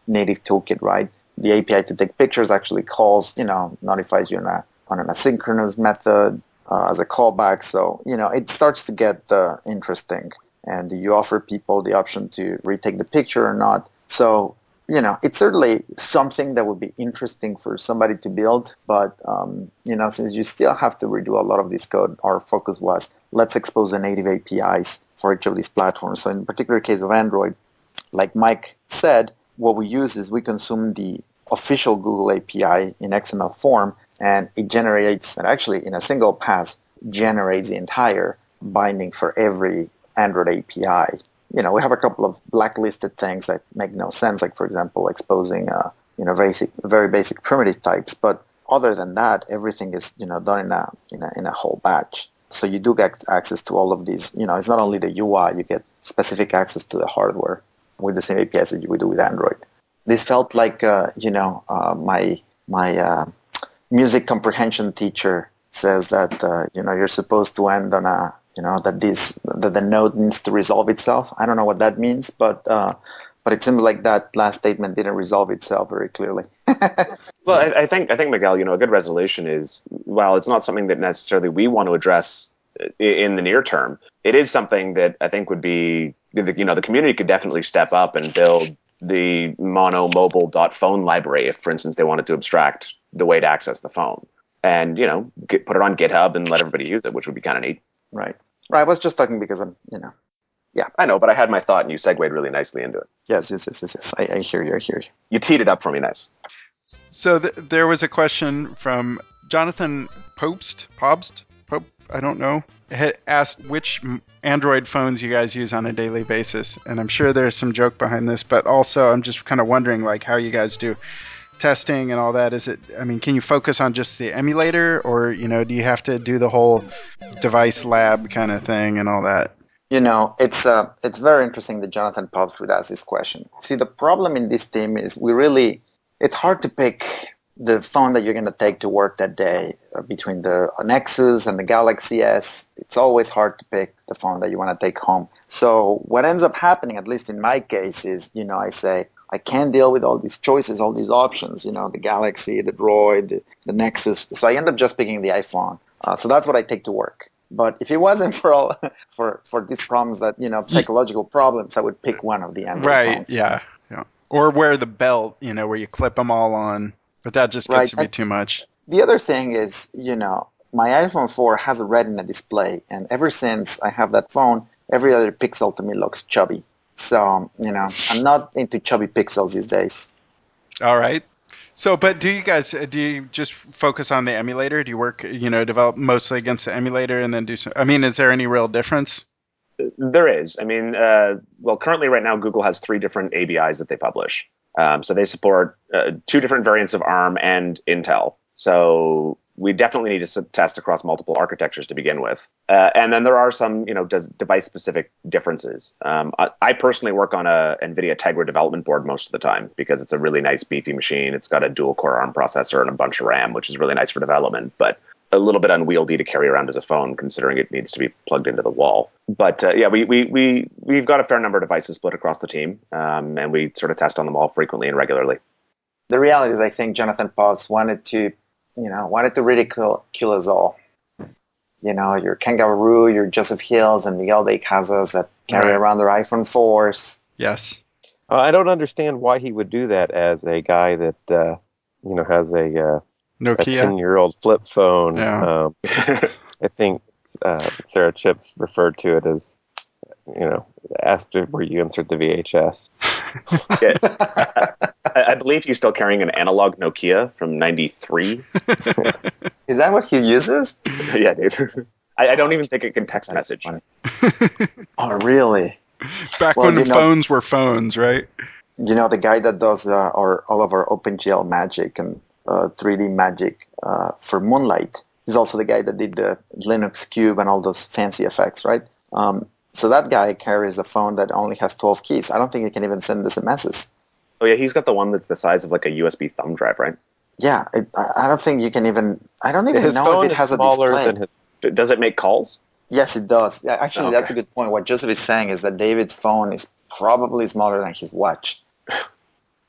native toolkit, right? The A P I to take pictures actually calls, you know, notifies you on, a, on an asynchronous method uh, as a callback. So, you know, it starts to get uh, interesting. And you offer people the option to retake the picture or not. So, you know, it's certainly something that would be interesting for somebody to build. But, um, you know, since you still have to redo a lot of this code, our focus was let's expose the native A P Is for each of these platforms. So in the particular case of Android, like Mike said, what we use is we consume the official Google A P I in X M L form, and it generates, and actually in a single pass, generates the entire binding for every Android A P I. You know, we have a couple of blacklisted things that make no sense, like, for example, exposing, uh, you know, basic, very basic primitive types. But other than that, everything is, you know, done in a, in a, in a whole batch. So you do get access to all of these. You know, it's not only the U I, you get specific access to the hardware with the same A P Is that you would do with Android. This felt like, uh, you know, uh, my my uh, music comprehension teacher says that, uh, you know, you're supposed to end on a, you know, that this that the node needs to resolve itself. I don't know what that means, but uh, but it seems like that last statement didn't resolve itself very clearly. Well, I, I think I think Miguel, you know, a good resolution is, while it's not something that necessarily we want to address in the near term, it is something that I think would be, you know, the community could definitely step up and build the mono mobile dot phone library if, for instance, they wanted to abstract the way to access the phone, and, you know, get, put it on GitHub and let everybody use it, which would be kind of neat. Right. Right. I was just talking because I'm, you know, yeah. I know, but I had my thought and you segued really nicely into it. Yes, yes, yes, yes, yes. I, I hear you. I hear you. You teed it up for me nice. So th- there was a question from Jonathan Popst, Pobst, Pope, I don't know, had asked which Android phones you guys use on a daily basis, and I'm sure there's some joke behind this, but also I'm just kind of wondering, like, how you guys do testing and all that. Is it, I mean, can you focus on just the emulator, or, you know, do you have to do the whole device lab kind of thing and all that? You know, it's uh, it's very interesting that Jonathan Pops would ask this question. See, the problem in this team is we really, it's hard to pick the phone that you're going to take to work that day uh, between the Nexus and the Galaxy S. It's always hard to pick the phone that you want to take home. So what ends up happening, at least in my case, is, you know, I say, I can't deal with all these choices, all these options, you know, the Galaxy, the Droid, the, the Nexus. So I end up just picking the iPhone. Uh, so that's what I take to work. But if it wasn't for all for for these problems, that, you know, psychological problems, I would pick one of the Android right, phones. yeah, yeah. Or wear the belt, you know, where you clip them all on. But that just gets Right. to be And too much. the other thing is, you know, my iPhone four has a Retina display, and ever since I have that phone, every other pixel to me looks chubby. So, you know, I'm not into chubby pixels these days. All right. So, but do you guys, do you just focus on the emulator? Do you work, you know, develop mostly against the emulator and then do some, I mean, is there any real difference? There is. I mean, uh, well, currently right now, Google has three different A B Is that they publish. Um, so they support uh, two different variants of ARM and Intel. So we definitely need to test across multiple architectures to begin with. Uh, and then there are some, you know, device-specific differences. Um, I, I personally work on a NVIDIA Tegra development board most of the time because it's a really nice, beefy machine. It's got a dual-core ARM processor and a bunch of RAM, which is really nice for development, but a little bit unwieldy to carry around as a phone, considering it needs to be plugged into the wall. But uh, yeah, we, we, we, we've got a fair number of devices split across the team, um, and we sort of test on them all frequently and regularly. The reality is, I think Jonathan Potts wanted to, you know, wanted to ridicule us all. You know, your Kangaroo, your Joseph Hills, and Miguel de Casas that carry Right. around their iPhone fours. Yes. Uh, I don't understand why he would do that as a guy that, uh, you know, has a uh, a Nokia. ten-year-old flip phone. Yeah. Um, I think uh, Sarah Chips referred to it as, you know, asked her where you insert the V H S. Yeah. I, I believe he's still carrying an analog Nokia from ninety-three. Is that what he uses? Yeah, dude. I, I don't even think it can text That's message. funny. Oh, really? Back Well, when you know, phones were phones, right? you know, the guy that does uh, our all of our OpenGL magic and uh, three D magic uh, for Moonlight is also the guy that did the Linux Cube and all those fancy effects, right? Um, so that guy carries a phone that only has twelve keys. I don't think he can even send S M Ses. Oh yeah, he's got the one that's the size of like a U S B thumb drive, right? Yeah, it, I I don't think you can even. I don't even His know phone if it is has a smaller display. than his. D- Does it make calls? Yes, it does. Yeah, actually, Oh, that's okay. a good point. What Joseph is saying is that David's phone is probably smaller than his watch.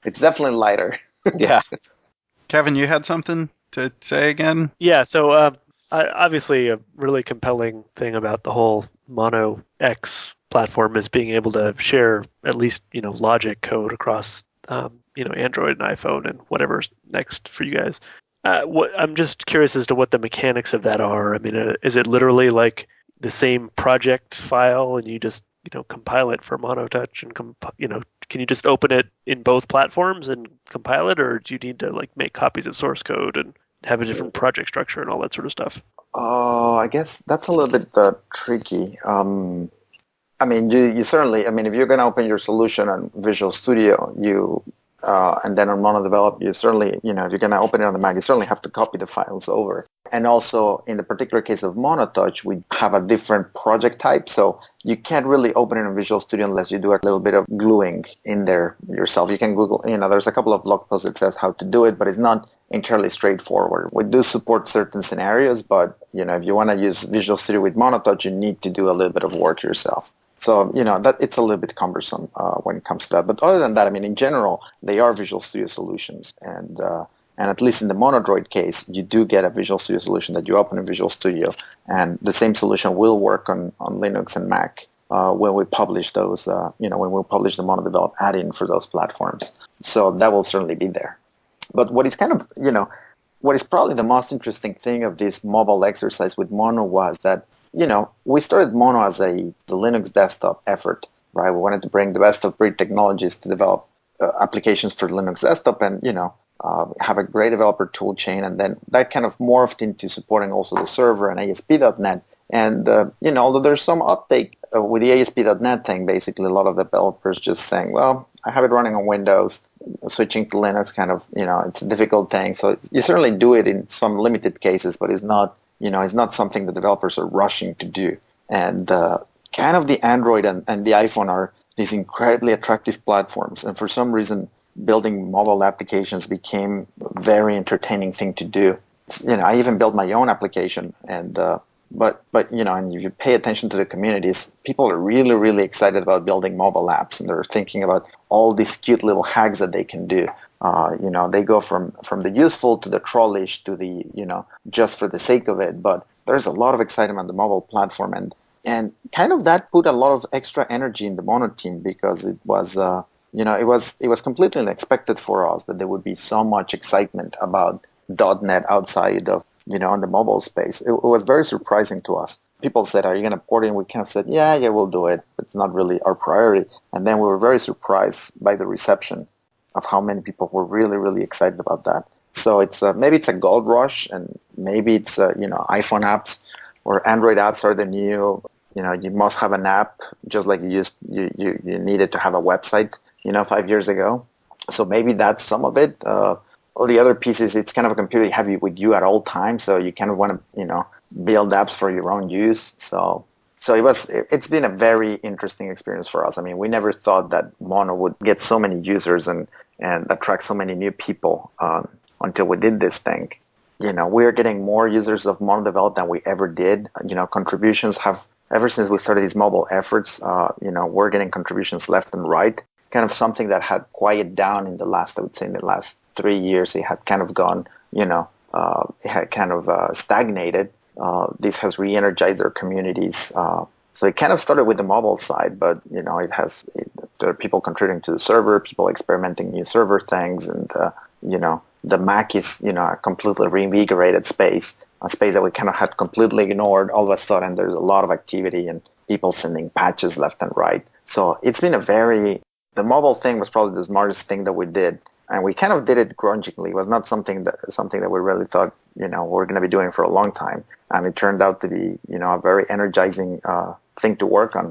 It's definitely lighter. Yeah. Kevin, you had something to say again? Yeah, so uh, I, obviously a really compelling thing about the whole Mono X platform is being able to share at least, you know, logic code across, um, you know, Android and iPhone and whatever's next for you guys. Uh, what I'm just curious as to what the mechanics of that are. I mean, uh, is it literally like the same project file and you just, you know, compile it for MonoTouch and comp- you know, can you just open it in both platforms and compile it, or do you need to like make copies of source code and have a different project structure and all that sort of stuff? Oh, I guess that's a little bit uh, tricky. Um, I mean, you, you certainly, I mean, if you're going to open your solution on Visual Studio, you, uh, and then on MonoDevelop, you certainly, you know, if you're going to open it on the Mac, you certainly have to copy the files over. And also, in the particular case of MonoTouch, we have a different project type, so you can't really open it in Visual Studio unless you do a little bit of gluing in there yourself. You can Google, you know, there's a couple of blog posts that says how to do it, but it's not entirely straightforward. We do support certain scenarios, but, you know, if you want to use Visual Studio with MonoTouch, you need to do a little bit of work yourself. So, you know, that it's a little bit cumbersome uh, when it comes to that. But other than that, I mean, in general, they are Visual Studio solutions. And uh, and at least in the MonoDroid case, you do get a Visual Studio solution that you open in Visual Studio. And the same solution will work on, on Linux and Mac uh, when we publish those, uh, you know, when we publish the MonoDevelop add-in for those platforms. So that will certainly be there. But what is kind of, you know, what is probably the most interesting thing of this mobile exercise with Mono was that, you know, we started Mono as a the Linux desktop effort, right? We wanted to bring the best of breed technologies to develop uh, applications for Linux desktop and, you know, uh, have a great developer tool chain. And then that kind of morphed into supporting also the server and A S P dot net. And, uh, you know, although there's some uptake uh, with the A S P dot net thing, basically a lot of developers just saying, well, I have it running on Windows. Switching to Linux kind of, you know, it's a difficult thing. So it's, you certainly do it in some limited cases, but it's not, you know, it's not something the developers are rushing to do. And uh, kind of the Android and, and the iPhone are these incredibly attractive platforms. And for some reason, building mobile applications became a very entertaining thing to do. You know, I even built my own application and uh, But, but you know, and if you pay attention to the communities, people are really, really excited about building mobile apps, and they're thinking about all these cute little hacks that they can do. Uh, you know, they go from, from the useful to the trollish to the, you know, just for the sake of it. But there's a lot of excitement on the mobile platform, and and kind of that put a lot of extra energy in the Mono team because it was, uh, you know, it was it was completely unexpected for us that there would be so much excitement about .NET outside of, you know, on the mobile space. It, it was very surprising to us. People said, are you going to port in? We kind of said, yeah, yeah, we'll do it. It's not really our priority. And then we were very surprised by the reception of how many people were really, really excited about that. So it's uh, maybe it's a gold rush, and maybe it's, uh, you know, iPhone apps or Android apps are the new, you know, you must have an app just like you used, you, you, you needed to have a website, you know, five years ago. So maybe that's some of it. Uh, all the other pieces, it's kind of a computer you have with you at all times, so you kind of want to, you know, build apps for your own use. So, so it was. It, it's been a very interesting experience for us. I mean, we never thought that Mono would get so many users and and attract so many new people um, until we did this thing. You know, we're getting more users of MonoDevelop than we ever did. You know, contributions have ever since we started these mobile efforts. Uh, you know, we're getting contributions left and right. Kind of something that had quieted down in the last, I would say, in the last three years. It had kind of gone, you know, uh, it had kind of uh, stagnated. Uh, this has re-energized their communities. Uh, so it kind of started with the mobile side, but, you know, it has, it, there are people contributing to the server, people experimenting new server things, and, uh, you know, the Mac is, you know, a completely reinvigorated space, a space that we kind of had completely ignored. All of a sudden, there's a lot of activity and people sending patches left and right. So it's been a very, the mobile thing was probably the smartest thing that we did. And we kind of did it grudgingly. It was not something that something that we really thought, you know, we're going to be doing for a long time. And it turned out to be, you know, a very energizing uh, thing to work on.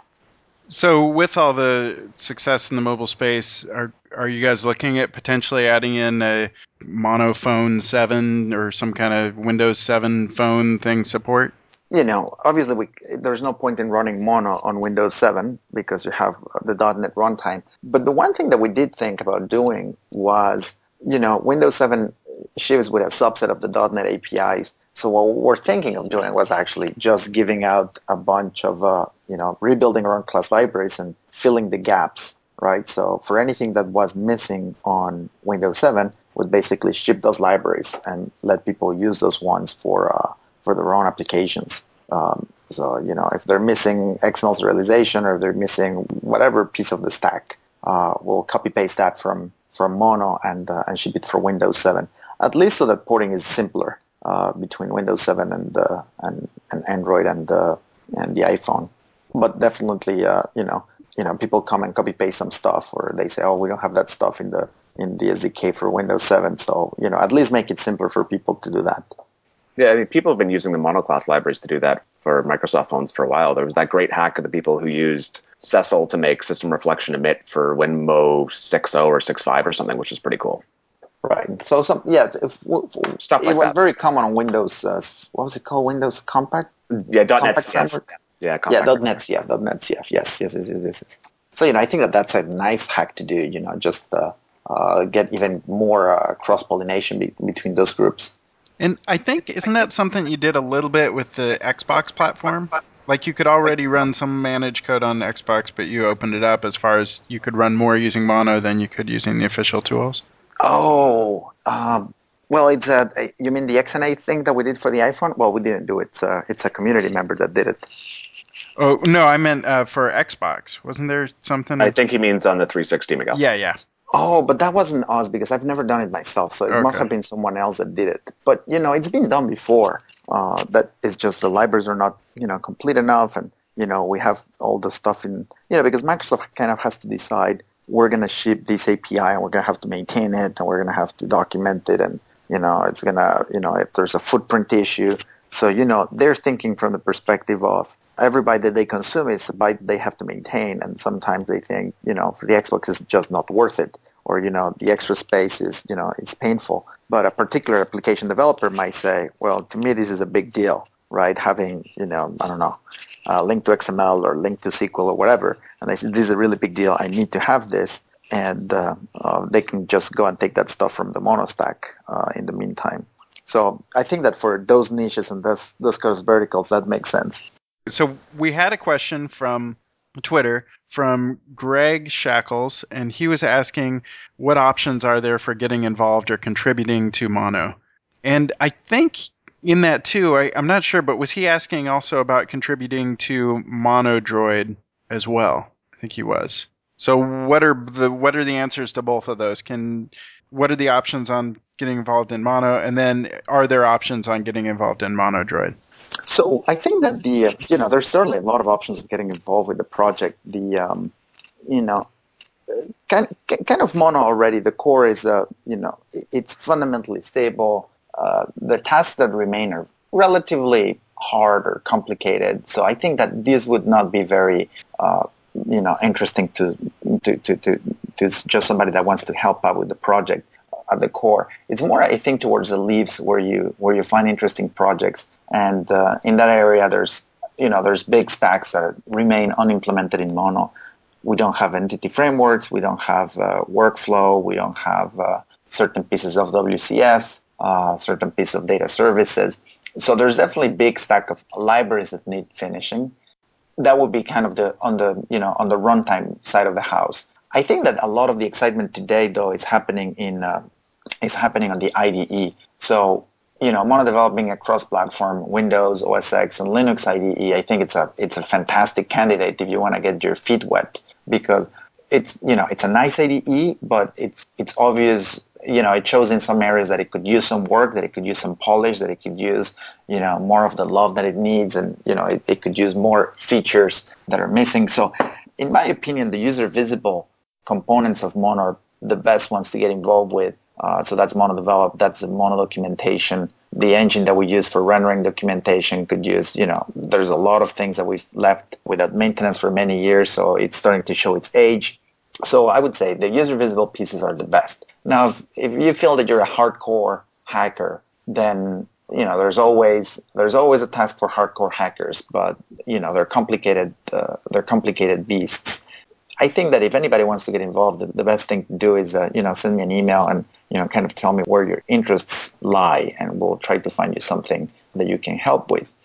So with all the success in the mobile space, are are you guys looking at potentially adding in a Mono Phone seven or some kind of Windows seven phone thing support? You know, obviously, we, there's no point in running Mono on Windows seven because you have the .NET runtime. But the one thing that we did think about doing was, you know, Windows seven ships with a subset of the .NET A P Is. So what we were thinking of doing was actually just giving out a bunch of, uh, you know, rebuilding our own class libraries and filling the gaps, right? So for anything that was missing on Windows seven, would basically ship those libraries and let people use those ones for uh, for their own applications. Um, so you know, if they're missing X M L serialization or they're missing whatever piece of the stack, uh, we'll copy paste that from from Mono and uh, and ship it for Windows seven. At least so that porting is simpler uh, between Windows seven and uh, and and Android and uh, and the iPhone. But definitely, uh, you know, you know, people come and copy paste some stuff, or they say, "Oh, we don't have that stuff in the in the S D K for Windows seven." So, you know, at least make it simpler for people to do that. Yeah, I mean, people have been using the monoclass libraries to do that for Microsoft phones for a while. There was that great hack of the people who used Cecil to make System Reflection emit for WinMo six point oh or six point five or something, which is pretty cool. Right. So, some yeah, if, Stuff it like was that. very common on Windows. Uh, what was it called? Windows Compact. Yeah, Compact .NET framework. Yeah, Yeah, compact. .NET C F, .NET C F. Yes, yes, yes, yes, yes. So, you know, I think that that's a nice hack to do. You know, just uh, uh, get even more uh, cross pollination be- between those groups. And I think, isn't that something you did a little bit with the Xbox platform? Like you could already run some managed code on Xbox, but you opened it up as far as you could run more using Mono than you could using the official tools. Oh, um, well, it's uh, you mean the X N A thing that we did for the iPhone? Well, we didn't do it. Uh, it's a community member that did it. Oh, no, I meant uh, for Xbox. Wasn't there something? I think he means on the three sixty, Miguel. Yeah, yeah. Oh, but that wasn't us because I've never done it myself. So it must Okay. have been someone else that did it. But, you know, it's been done before. Uh, that is just the libraries are not, you know, complete enough. And, you know, we have all the stuff in, you know, because Microsoft kind of has to decide we're going to ship this A P I and we're going to have to maintain it and we're going to have to document it. And, you know, it's going to, you know, if there's a footprint issue. So, you know, they're thinking from the perspective of every byte that they consume is a byte they have to maintain. And sometimes they think, you know, for the Xbox, it's just not worth it. Or, you know, the extra space is, you know, it's painful. But a particular application developer might say, well, to me, this is a big deal, right? Having, you know, I don't know, uh, link to X M L or link to S Q L or whatever. And they say, this is a really big deal. I need to have this. And uh, uh, they can just go and take that stuff from the monostack uh, in the meantime. So I think that for those niches and those, those kind of verticals, that makes sense. So we had a question from Twitter from Greg Shackles, and he was asking what options are there for getting involved or contributing to Mono. And I think in that too, I, I'm not sure, but was he asking also about contributing to MonoDroid as well? I think he was. So what are the what are the answers to both of those? Can what are the options on getting involved in Mono, and then are there options on getting involved in MonoDroid? So I think that the, you know, there's certainly a lot of options of getting involved with the project. The, um, you know, kind, kind of Mono already, the core is, uh, you know, it's fundamentally stable. Uh, the tasks that remain are relatively hard or complicated. So I think that this would not be very, uh, you know, interesting to, to, to, to, to just somebody that wants to help out with the project at the core. It's more, I think, towards the leaves where you where you find interesting projects. And uh, in that area, there's you know there's big stacks that remain unimplemented in Mono. We don't have entity frameworks. We don't have uh, workflow. We don't have uh, certain pieces of W C F, uh, certain pieces of data services. So there's definitely a big stack of libraries that need finishing. That would be kind of the on the you know on the runtime side of the house. I think that a lot of the excitement today, though, is happening in uh, is happening on the I D E. So you know, Mono developing a cross-platform Windows, O S X, and Linux I D E. I think it's a it's a fantastic candidate if you want to get your feet wet because it's you know it's a nice I D E, but it's it's obvious you know it shows in some areas that it could use some work, that it could use some polish, that it could use you know more of the love that it needs, and you know it, it could use more features that are missing. So, in my opinion, the user visible components of Mono are the best ones to get involved with. Uh, so that's Mono developed. That's the Mono documentation. The engine that we use for rendering documentation could use, you know, there's a lot of things that we've left without maintenance for many years, so it's starting to show its age. So I would say the user visible pieces are the best. Now, if, if you feel that you're a hardcore hacker, then you know there's always there's always a task for hardcore hackers, but you know they're complicated uh, they're complicated beasts. I think that if anybody wants to get involved, the, the best thing to do is, uh, you know, send me an email and, you know, kind of tell me where your interests lie, and we'll try to find you something that you can help with.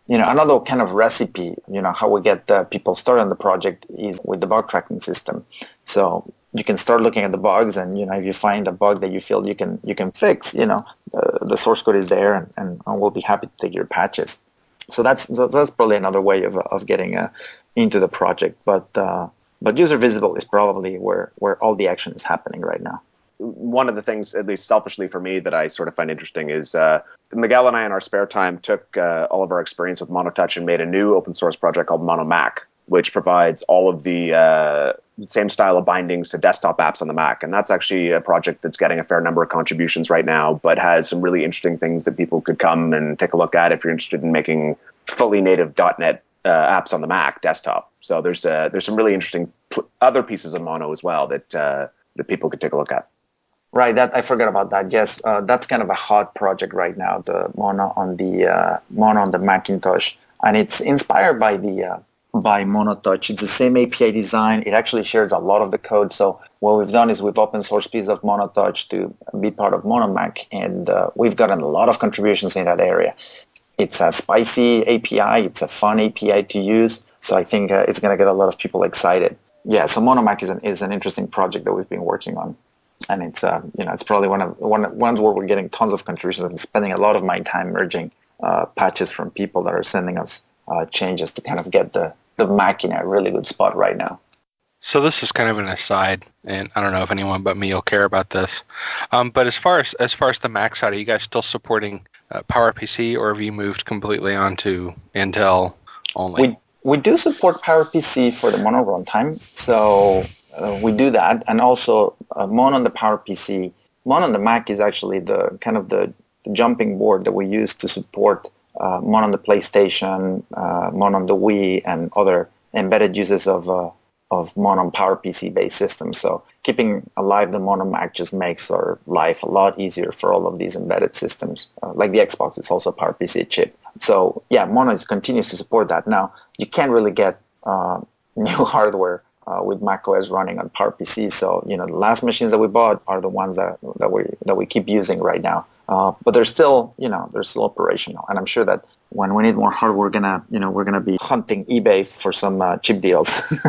you know, another kind of recipe, you know, how we get uh, people started on the project is with the bug tracking system. So you can start looking at the bugs, and you know, if you find a bug that you feel you can you can fix, you know, uh, the source code is there, and, and we'll be happy to take your patches. So that's that's probably another way of of getting uh, into the project. But uh, but user visible is probably where where all the action is happening right now. One of the things, at least selfishly for me, that I sort of find interesting is uh, Miguel and I, in our spare time, took uh, all of our experience with MonoTouch and made a new open source project called MonoMac, which provides all of the uh, same style of bindings to desktop apps on the Mac. And that's actually a project that's getting a fair number of contributions right now, but has some really interesting things that people could come and take a look at if you're interested in making fully native dot net uh, apps on the Mac desktop. So there's uh, there's some really interesting pl- other pieces of Mono as well that uh, that people could take a look at. Right, that I forgot about that. Yes, uh, that's kind of a hot project right now. The Mono on the uh, Mono on the Macintosh, and it's inspired by the uh, by MonoTouch. It's the same A P I design. It actually shares a lot of the code. So what we've done is we've open source piece of MonoTouch to be part of MonoMac, and uh, we've gotten a lot of contributions in that area. It's a spicy A P I. It's a fun A P I to use. So I think uh, it's going to get a lot of people excited. Yeah, so MonoMac is an is an interesting project that we've been working on. And it's uh, you know it's probably one of one ones where we're getting tons of contributions and spending a lot of my time merging uh, patches from people that are sending us uh, changes to kind of get the, the Mac in a really good spot right now. So this is kind of an aside, and I don't know if anyone but me will care about this. Um, but as far as as far as the Mac side, are you guys still supporting uh, PowerPC, or have you moved completely onto Intel only? We we do support PowerPC for the Mono runtime, so uh, we do that, and also uh, Mono on the PowerPC. Mono on the Mac is actually the kind of the, the jumping board that we use to support uh, Mono on the PlayStation, uh, Mono on the Wii, and other embedded uses of uh, of Mono on PowerPC based systems. So keeping alive the Mono Mac just makes our life a lot easier for all of these embedded systems. Uh, like the Xbox, it's also a PowerPC chip. So yeah, Mono continues to support that. Now you can't really get uh, new hardware uh, with macOS running on PowerPC. So you know the last machines that we bought are the ones that that we that we keep using right now. Uh, but they're still you know they're still operational, and I'm sure that when we need more hardware, we're gonna you know we're gonna be hunting eBay for some uh, cheap deals.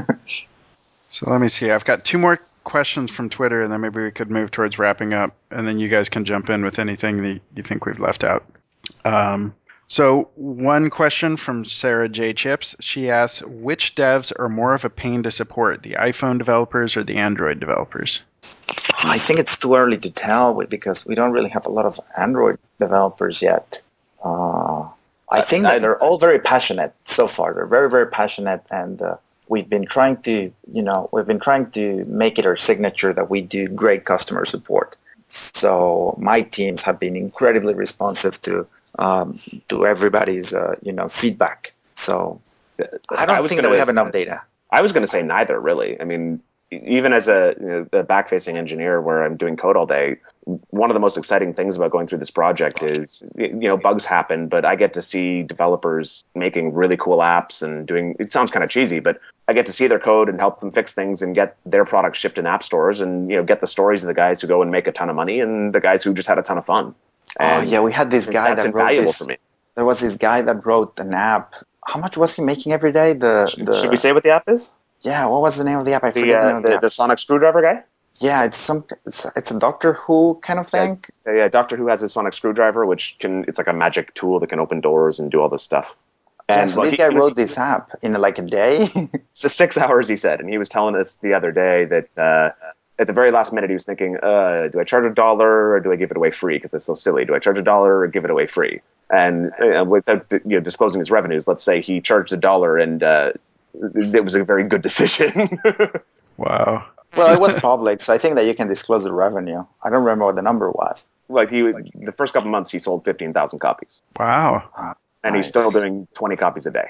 So let me see. I've got two more questions from Twitter, and then maybe we could move towards wrapping up, and then you guys can jump in with anything that you think we've left out. Um, so one question from Sarah J. Chips. She asks, which devs are more of a pain to support, the iPhone developers or the Android developers? I think it's too early to tell because we don't really have a lot of Android developers yet. Uh, I think that they're all very passionate so far. They're very, very passionate, and uh, we've been trying to, you know, we've been trying to make it our signature that we do great customer support. So my teams have been incredibly responsive to um, to everybody's, uh, you know, feedback. So I don't I was think gonna, that we have enough data. I was going to say neither, really. I mean, even as a, you know, a back-facing engineer where I'm doing code all day, one of the most exciting things about going through this project is, you know, bugs happen, but I get to see developers making really cool apps and doing, it sounds kind of cheesy, but I get to see their code and help them fix things and get their products shipped in app stores and, you know, get the stories of the guys who go and make a ton of money and the guys who just had a ton of fun. And oh, yeah, we had this guy that's that wrote invaluable this. for me. There was this guy that wrote an app. How much was he making every day? The, Should, the should we say what the app is? Yeah, what was the name of the app? I The, forget the uh, name of the, the, app. the Sonic Screwdriver guy? Yeah, it's some. It's, it's a Doctor Who kind of thing. Yeah, yeah, Doctor Who has a sonic screwdriver, which can, it's like a magic tool that can open doors and do all this stuff. And yeah, so well, this he, guy he was, wrote this app in like a day. so six hours, he said, and he was telling us the other day that uh, at the very last minute, he was thinking, uh, do I charge a dollar or do I give it away free? Because it's so silly. Do I charge a dollar or give it away free? And uh, without you know, disclosing his revenues, let's say he charged a dollar and uh, it was a very good decision. Wow. Well, it was public, so I think that you can disclose the revenue. I don't remember what the number was. Like he, the first couple months, he sold fifteen thousand copies. Wow. Uh, And nice. he's still doing twenty copies a day.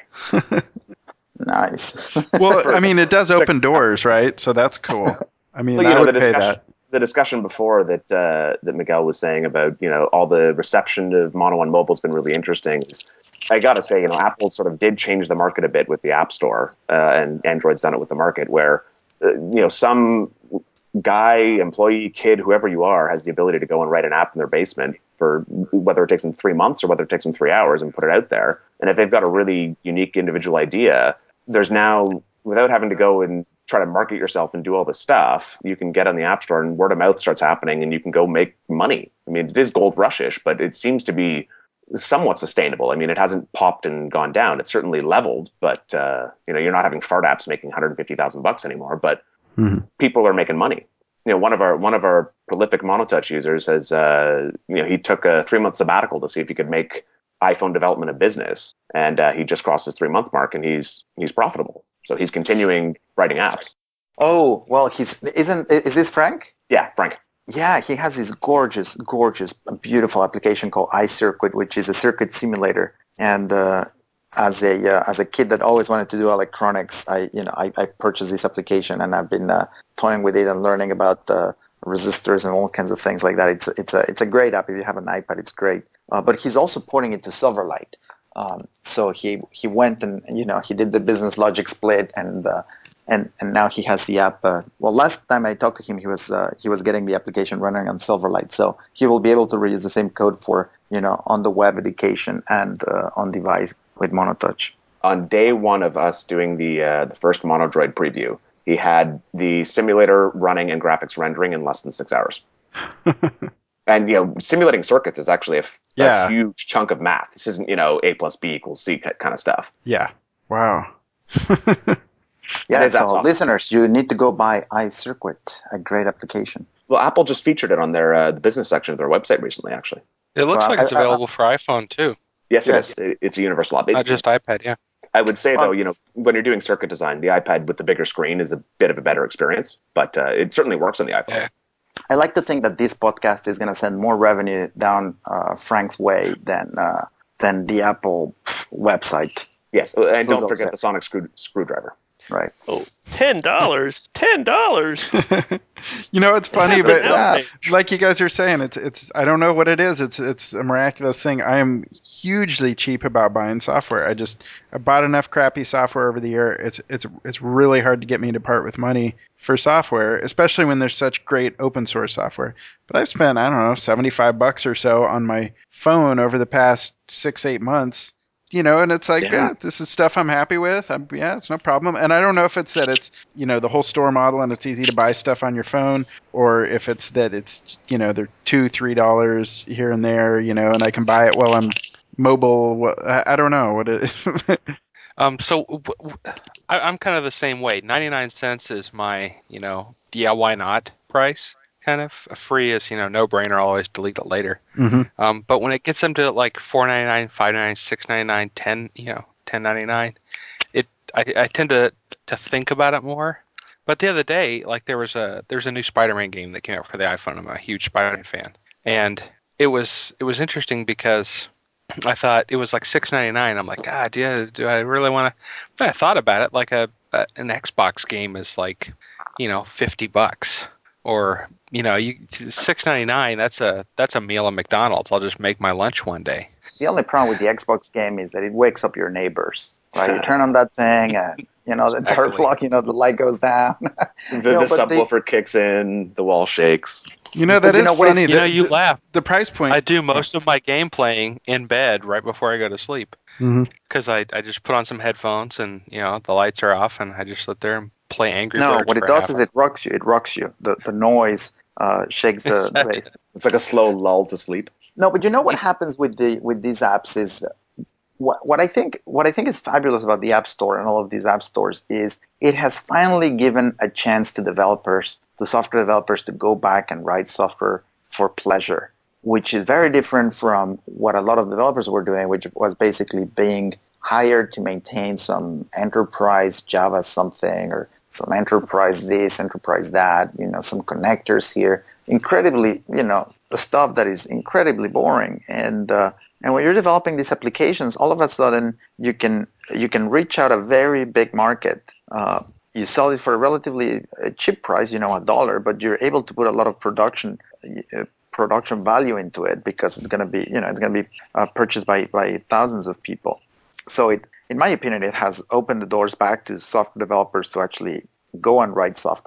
Nice. Well, I mean, it does open doors, right? So that's cool. I mean, well, you I know, would the pay discussion, that. the discussion before that uh, that Miguel was saying about, you know, all the reception of Mono on mobile has been really interesting. I got to say, you know, Apple sort of did change the market a bit with the App Store, uh, and Android's done it with the market, where, uh, you know, some guy, employee, kid, whoever you are, has the ability to go and write an app in their basement for whether it takes them three months or whether it takes them three hours and put it out there. And if they've got a really unique individual idea, there's now, without having to go and try to market yourself and do all this stuff, you can get on the App Store and word of mouth starts happening and you can go make money. I mean, it is gold rushish, but it seems to be somewhat sustainable. I mean, it hasn't popped and gone down. It's certainly leveled, but uh, you know, you're not having fart apps making one hundred fifty thousand bucks anymore, but mm-hmm. people are making money. You know, one of our one of our prolific Monotouch users has, uh, you know, he took a three month sabbatical to see if he could make iPhone development a business, and uh, he just crossed his three month mark, and he's he's profitable. So he's continuing writing apps. Oh well, he's isn't is this Frank? Yeah, Frank. Yeah, he has this gorgeous, gorgeous, beautiful application called iCircuit, which is a circuit simulator. And uh, as a uh, as a kid that always wanted to do electronics, I you know I, I purchased this application and I've been uh, toying with it and learning about uh, resistors and all kinds of things like that. It's it's a it's a great app. If you have an iPad, it's great. Uh, but he's also porting it to Silverlight. Um, so he he went and you know he did the business logic split and. Uh, And and now he has the app. Uh, well, last time I talked to him, he was uh, he was getting the application running on Silverlight, so he will be able to reuse the same code for you know on the web education and uh, on device with Monotouch. On day one of us doing the uh, the first MonoDroid preview, he had the simulator running and graphics rendering in less than six hours. And you know, simulating circuits is actually a, f- Yeah. a huge chunk of math. This isn't you know a plus b equals c kind of stuff. Yeah. Wow. Yeah, It is so awesome. listeners, you need to go buy iCircuit, a great application. Well, Apple just featured it on their uh, the business section of their website recently, actually. It looks Well, like I- it's I- available for iPhone too, Yes, it Yes. is. It- It's a universal app. It- not just iPad. Yeah. I would say, Well- though, you know, when you're doing circuit design, the iPad with the bigger screen is a bit of a better experience, but uh, it certainly works on the iPhone. Yeah. I like to think that this podcast is going to send more revenue down uh, Frank's way than uh, than the Apple website. Yes, and don't Google's forget it. the sonic screw- screwdriver. Right. Oh, ten dollars, ten dollars. You know, it's funny, Have an but Yeah. outrage. like you guys are saying, it's it's I don't know what it is. It's it's a miraculous thing. I am hugely cheap about buying software. I just I bought enough crappy software over the year. It's it's it's really hard to get me to part with money for software, especially when there's such great open source software. But I've spent I don't know seventy-five bucks or so on my phone over the past six eight months. You know, and it's like, Yeah. yeah, this is stuff I'm happy with. I'm, yeah, it's no problem. And I don't know if it's that it's, you know, the whole store model and it's easy to buy stuff on your phone, or if it's that it's, you know, they're two, three dollars here and there, you know, and I can buy it while I'm mobile. Wha- I, I don't know what it. Um. So w- w- I, I'm kind of the same way. ninety-nine cents is my, you know, yeah, why not price. Kind of free is, you know, no brainer. I'll always delete it later. mm-hmm. Um, but when it gets them to like four ninety-nine, five ninety-nine, six ninety-nine, ten, you know, ten ninety-nine, it I, I tend to to think about it more. But the other day, like there was a there's a new Spider-Man game that came out for the iPhone. I'm a huge Spider-Man fan, and it was it was interesting because I thought it was like six ninety-nine. I'm like, God, yeah, do I really want to? But I thought about it, like a, a an Xbox game is like, you know, fifty bucks. Or you know, you six ninety nine. That's a that's a meal at McDonald's. I'll just make my lunch one day. The only problem with the Xbox game is that it wakes up your neighbors. Right? You turn on that thing, and you know the dark Exactly. block. You know the light goes down. The, You know, the but the- subwoofer kicks in, the wall shakes. You know, But that you is know what funny. if- You know, the, you the, laugh. the price point. I do most of my game playing in bed right before I go to sleep Mhm. because I, I just put on some headphones and you know the lights are off and I just sit there and play Angry no, Birds what it for does half is hour. it rocks you. It rocks you. The the noise uh, shakes the, the base. It's like a slow lull to sleep. No, but you know what happens with the with these apps is what what I think what I think is fabulous about the App Store and all of these app stores is it has finally given a chance to developers, to software developers, to go back and write software for pleasure, which is very different from what a lot of developers were doing, which was basically being hired to maintain some enterprise Java something or some enterprise this, enterprise that, you know, some connectors here. Incredibly, you know, the stuff that is incredibly boring. And uh, and when you're developing these applications, all of a sudden you can you can reach out a very big market. Uh, you sell it for a relatively uh, cheap price, you know, a dollar, but you're able to put a lot of production uh, production value into it because it's going to be, you know, it's going to be uh, purchased by by thousands of people. So it, in my opinion, it has opened the doors back to software developers to actually go and write software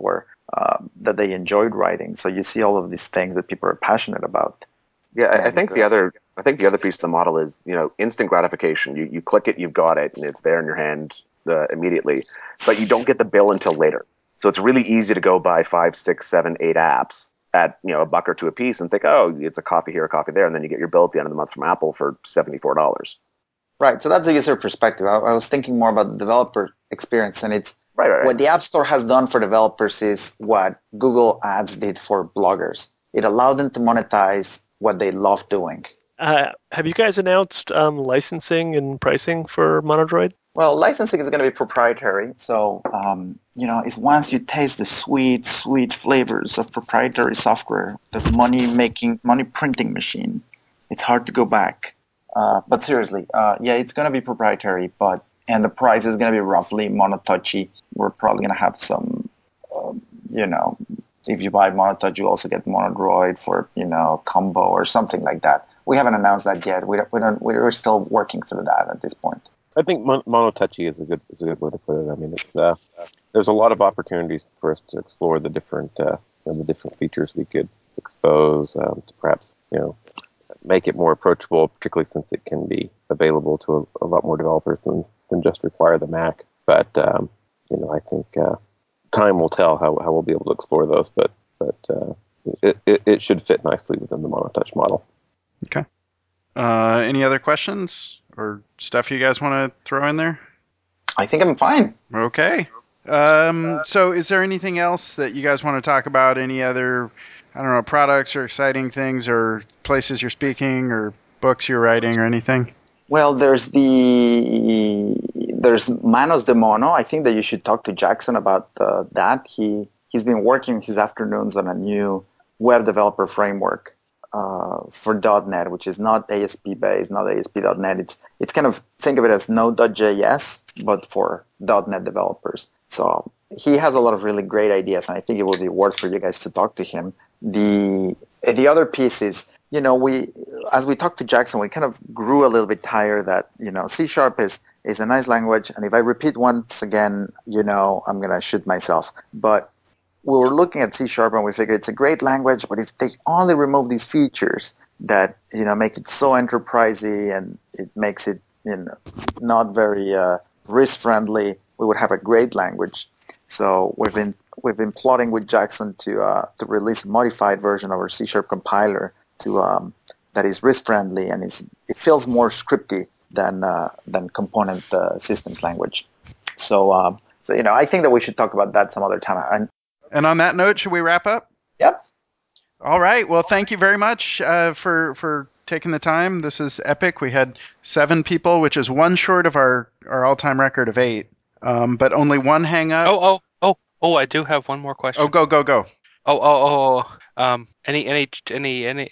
uh, that they enjoyed writing. So you see all of these things that people are passionate about. Yeah, I, I And, think the uh, other I think the other piece of the model is, you know, instant gratification. You you click it, you've got it, and it's there in your hand uh, immediately. But you don't get the bill until later. So it's really easy to go buy five, six, seven, eight apps at, you know, a buck or two a piece and think, oh, it's a coffee here, a coffee there, and then you get your bill at the end of the month from Apple for seventy four dollars. Right. So that's the user perspective. I, I was thinking more about the developer experience, and it's Right, right, right. what the App Store has done for developers is what Google Ads did for bloggers. It allowed them to monetize what they love doing. Uh, have you guys announced um, licensing and pricing for Monodroid? Well, licensing is going to be proprietary. So, um, you know, it's once you taste the sweet, sweet flavors of proprietary software, the money making, money printing machine, it's hard to go back. Uh, but seriously, uh, yeah, it's going to be proprietary, but and the price is going to be roughly monotouchy. We're probably going to have some, uh, you know, if you buy monotouch, you also get monodroid for, you know, combo or something like that. We haven't announced that yet. We don't, we don't, we're still working through that at this point. I think mon- monotouchy is a good is a good way to put it. I mean, it's uh, there's a lot of opportunities for us to explore the different uh, you know, the different features we could expose um, to perhaps you know make it more approachable, particularly since it can be available to a, a lot more developers than, than just require the Mac. But um, you know, I think uh, time will tell how, how we'll be able to explore those. But but uh, it, it it should fit nicely within the monotouch model. Okay. Uh, any other questions or stuff you guys want to throw in there? I think I'm fine. Okay. Um, so is there anything else that you guys want to talk about? Any other, I don't know, products or exciting things or places you're speaking or books you're writing or anything? Well, there's the there's Manos de Mono. I think that you should talk to Jackson about uh, that. He he's been working his afternoons on a new web developer framework uh, for .NET, which is not A S P based, not A S P dot net. It's it's kind of think of it as Node dot J S, but for .NET developers. So he has a lot of really great ideas, and I think it would be worth for you guys to talk to him. The the other piece is, you know, we, as we talked to Jackson, we kind of grew a little bit tired that, you know, C Sharp is, is a nice language. And if I repeat once again, you know, I'm going to shoot myself. But we were looking at C Sharp and we figured it's a great language, but if they only remove these features that, you know, make it so enterprisey and it makes it, you know, not very uh, risk friendly, we would have a great language. So we've been we've been plotting with Jackson to uh, to release a modified version of our C Sharp compiler to um, that is risk friendly and is it feels more scripty than uh, than component uh, systems language. So um, so you know, I think that we should talk about that some other time. And And on that note, should we wrap up? yep. All right. Well, thank you very much uh, for for taking the time. This is epic. We had seven people, which is one short of our, our all time record of eight, um, but only one hang up. Oh, oh, oh, oh! I do have one more question. Oh, go, go, go. Oh, oh, oh! oh. Um, any, any, any, any,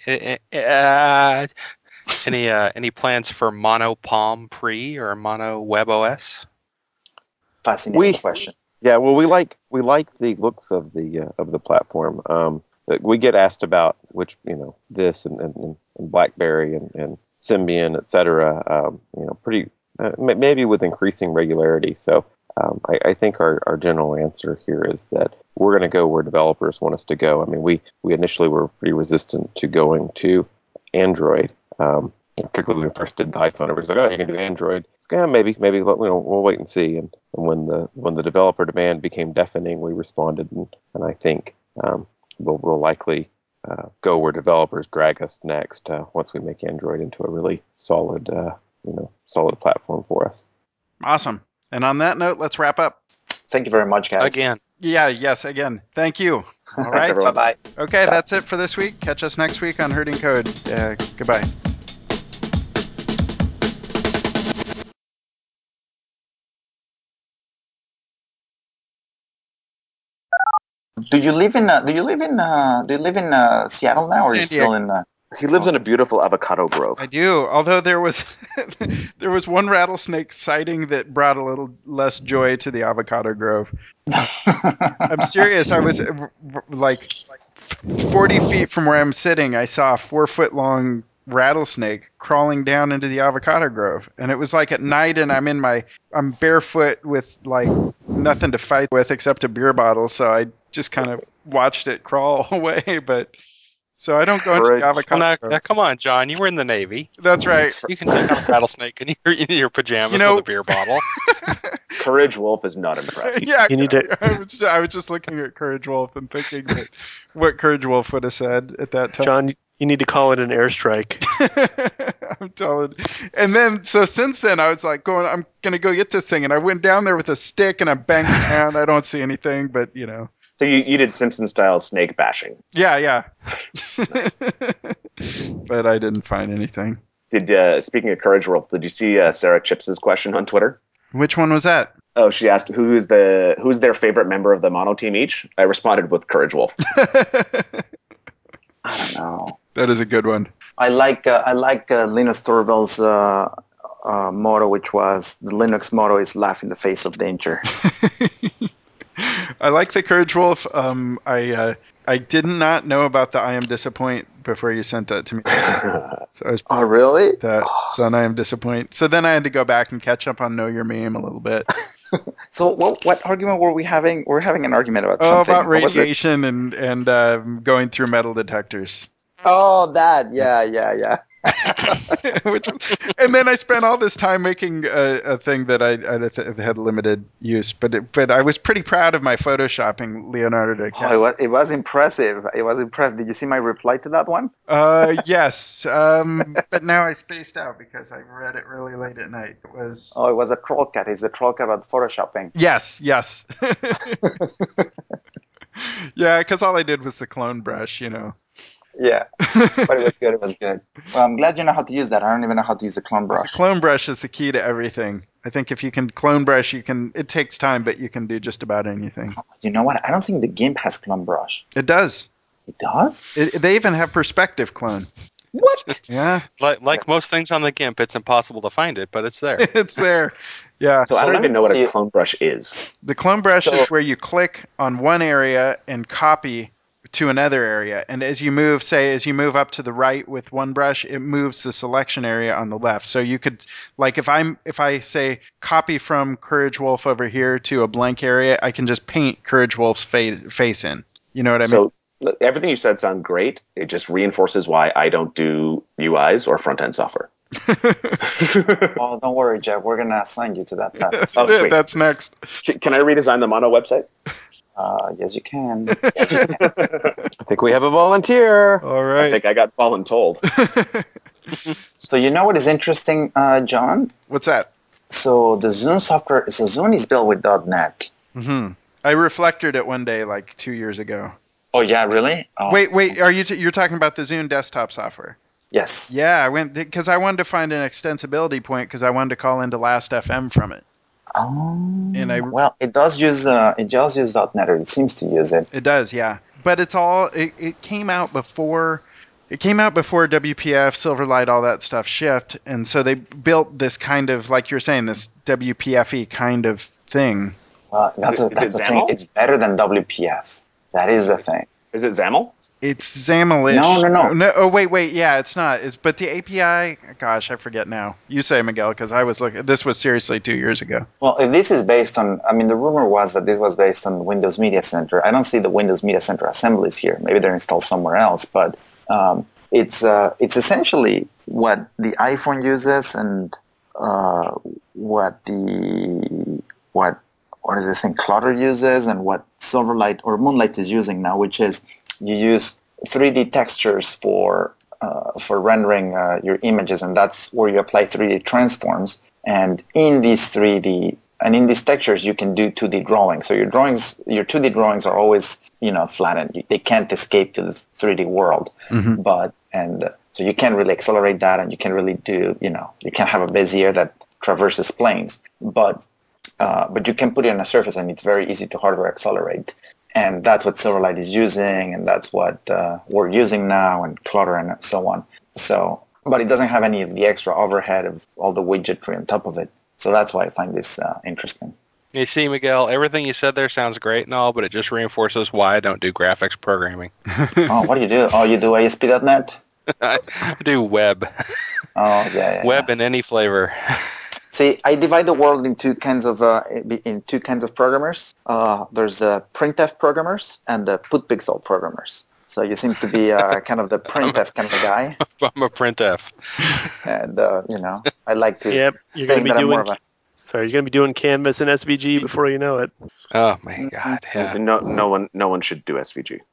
uh, any, uh, any plans for Mono Palm Pre or Mono Web O S? Fascinating We question. Yeah, well, we like we like the looks of the uh, of the platform. Um, we get asked about which you know this and, and, and BlackBerry and, and Symbian, et cetera. Um, you know, pretty uh, maybe with increasing regularity. So um, I, I think our, our general answer here is that we're going to go where developers want us to go. I mean, we we initially were pretty resistant to going to Android. Um, particularly when we first did the iPhone, everybody's like, "Oh, you can do Android." It's like, yeah, maybe, maybe. You know, we'll wait and see. And, and when the when the developer demand became deafening, we responded, and, and I think um, we'll we'll likely uh, go where developers drag us next uh, once we make Android into a really solid, uh, you know, solid platform for us. Awesome. And on that note, let's wrap up. Thank you very much, guys. Again. Yeah, yes, again. Thank you. All right. Bye bye. Okay, that's it for this week. Catch us next week on Herding Code. Uh, goodbye. Do you live in uh, Do you live in uh, Do you live in uh, Seattle now, or are you San still Diego. in? Uh... He lives in a beautiful avocado grove. I do. Although there was there was one rattlesnake sighting that brought a little less joy to the avocado grove. I'm serious. I was uh, like forty feet from where I'm sitting. I saw a four foot long rattlesnake crawling down into the avocado grove, and it was like at night, and I'm in my I'm barefoot with like nothing to fight with except a beer bottle. So I just kind of watched it crawl away. But so I don't go into Courage. the avocado. Well, now, now, toast. come on, John. You were in the Navy. That's right. You can take out a rattlesnake in your, in your pajamas You know- with a beer bottle. Courage Wolf is not impressed. Yeah, You need to- I, was, I was just looking at Courage Wolf and thinking that what Courage Wolf would have said at that time. John, you need to call it an airstrike. I'm telling. And then, so since then, I was like, going, I'm gonna go get this thing, and I went down there with a stick and I banged it around. I don't see anything, but you know. So you, you did Simpson style snake bashing. Yeah, yeah. But I didn't find anything. Did uh, speaking of Courage Wolf, did you see uh, Sarah Chips's question on Twitter? Which one was that? Oh, she asked who is the who's their favorite member of the Mono team each. I responded with Courage Wolf. I don't know. That is a good one. I like uh, I like uh, Linus Torvalds' uh, uh, motto, which was the Linux motto is "Laugh in the face of danger." I like the Courage Wolf. Um, I uh, I did not know about the I am disappoint before you sent that to me. So I was Oh, really? that son I am disappoint. So then I had to go back and catch up on Know Your Meme a little bit. So what what argument were we having? We're having an argument about Oh, something. about What was it? radiation and and uh, going through metal detectors. Oh, that. Yeah, yeah, yeah. Which, and then I spent all this time making a, a thing that I, I had limited use, but it, but I was pretty proud of my photoshopping Leonardo Oh, DiCaprio. it was it was impressive. It was impressive. Did you see my reply to that one? Uh, yes, um, but now I spaced out because I read it really late at night. It was Oh, it was a troll cat. It's a troll cat about photoshopping. yes, yes, yeah, because all I did was the clone brush, you know. Yeah, but it was good. It was good. Well, I'm glad you know how to use that. I don't even know how to use a clone The brush. clone brush is the key to everything. I think if you can clone brush, you can. It takes time, but you can do just about anything. You know what? I don't think the GIMP has clone brush. It does. It does? It, they even have perspective clone. What? Yeah, Like, like most things on the GIMP, it's impossible to find it, but it's there. it's there. Yeah. So I So don't let even me know what tell a you- clone brush is. The clone brush So- is where you click on one area and copy to another area. And as you move, say, as you move up to the right with one brush, it moves the selection area on the left. So you could, like, if I'm, if I say copy from Courage Wolf over here to a blank area, I can just paint Courage Wolf's face, face in. You know what I mean? So look, everything you said sounds great. It just reinforces why I don't do U Is or front end software. Oh, don't worry, Jeff. We're gonna assign you to that task. That's Oh, it. sweet. That's next. Can I redesign the Mono website? Uh, yes, you can. I think we have a volunteer. All I right. think I got voluntold. So you know what is interesting, uh, John? What's that? So the Zune software, so Zune is built with .NET. hmm I reflected it one day, like two years ago. Oh yeah, really? Oh, Wait, wait. Are you t- you're talking about the Zune desktop software? yes. Yeah, I went because I wanted to find an extensibility point because I wanted to call into Last F M from it. Oh. And I- well, it does use uh, it does use .NET, or it seems to use it. It does, yeah. But it's all it, it came out before it came out before W P F, Silverlight, all that stuff shipped, and so they built this kind of, like you're saying, this W P F-y kind of thing. Uh, that's it- a, is that's it the thing. XAML? It's better than W P F. That is the thing. Is it XAML? It's XAML-ish. No, no, no. Oh, wait, wait. Yeah, it's not. It's, but the A P I, gosh, I forget now. You say, Miguel, because I was looking. This was seriously two years ago. Well, if this is based on, I mean, the rumor was that this was based on Windows Media Center. I don't see the Windows Media Center assemblies here. Maybe they're installed somewhere else, but um, it's uh, it's essentially what the iPhone uses and uh, what the what what is this thing Clutter uses and what Silverlight or Moonlight is using now, which is you use three D textures for uh, for rendering uh, your images, and that's where you apply three D transforms. And in these three D and in these textures, you can do two D drawings. So your drawings, your two D drawings are always, you know, flattened. They can't escape to the three D world. Mhm. But and uh, so you can really accelerate that, and you can really do, you know, you can have a Bezier that traverses planes. But uh, but you can put it on a surface, and it's very easy to hardware accelerate. And that's what Silverlight is using, and that's what uh, we're using now, and Clutter and so on. So, but it doesn't have any of the extra overhead of all the widgetry on top of it. So that's why I find this uh, interesting. You see, Miguel, everything you said there sounds great and all, but it just reinforces why I don't do graphics programming. Oh, what do you do? Oh, you do A S P dot net? I do web. Oh, yeah, yeah. Web yeah. in any flavor. See, I divide the world in two kinds of uh, in two kinds of programmers. Uh, there's the printf programmers and the putpixel programmers. So you seem to be uh, kind of the printf kind of guy. I'm a printf. And uh, you know, I like to Yep, you're going to think be that I'm more doing. of a. Sorry, you're going to be doing Canvas and S V G before you know it. Oh my god, yeah. No, no one, no one should do S V G.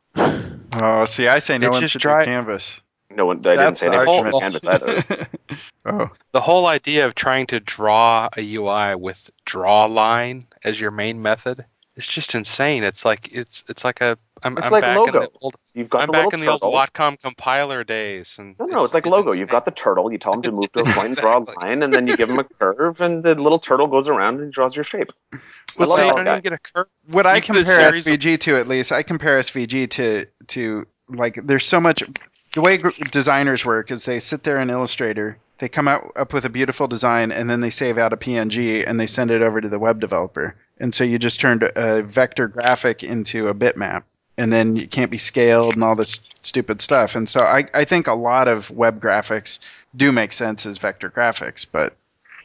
Oh, see, I say no It one just should dry- do Canvas. No one. I didn't That's say the anything about argument. Canvas either. Oh, The whole idea of trying to draw a U I with draw line as your main method is just insane. It's like it's it's like a I'm It's I'm like back logo. in the old You've got I'm the back little in the old turtle. Watcom compiler days, and No, no, it's, like logo. You've got the turtle. You tell him to move to a point and draw a Exactly. line, and then you give him a curve, and the little turtle goes around and draws your shape. Well, I love Well, see, you that don't guy. even get a curve. what I You get a compare series of- S V G to, at least, I compare S V G to to like there's so much. The way gr- designers work is they sit there in Illustrator, they come out up with a beautiful design, and then they save out a P N G and they send it over to the web developer. And so you just turned a vector graphic into a bitmap, and then it can't be scaled and all this stupid stuff. And so I, I think a lot of web graphics do make sense as vector graphics, but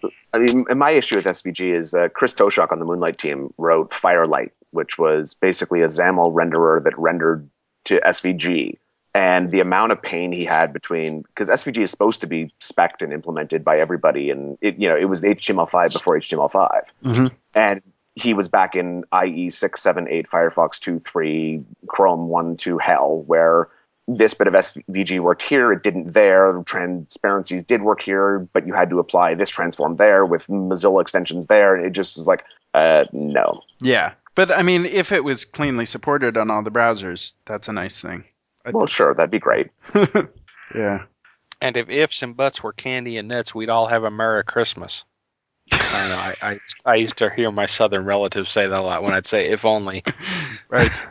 I mean, and my issue with S V G is uh, Chris Toshak on the Moonlight team wrote Firelight, which was basically a XAML renderer that rendered to S V G. And the amount of pain he had between, because S V G is supposed to be spec'd and implemented by everybody, and it, you know, it was H T M L five before H T M L five, Mhm. and he was back in I E six, seven, eight, Firefox two, three, Chrome one, two hell, where this bit of S V G worked here, it didn't there. Transparencies did work here, but you had to apply this transform there with Mozilla extensions there. And it just was like, uh, no. yeah. But I mean, if it was cleanly supported on all the browsers, that's a nice thing. Well, sure, that'd be great. Yeah. And if ifs and buts were candy and nuts, we'd all have a Merry Christmas. I don't know. I, I I used to hear my Southern relatives say that a lot when I'd say "if only." Right.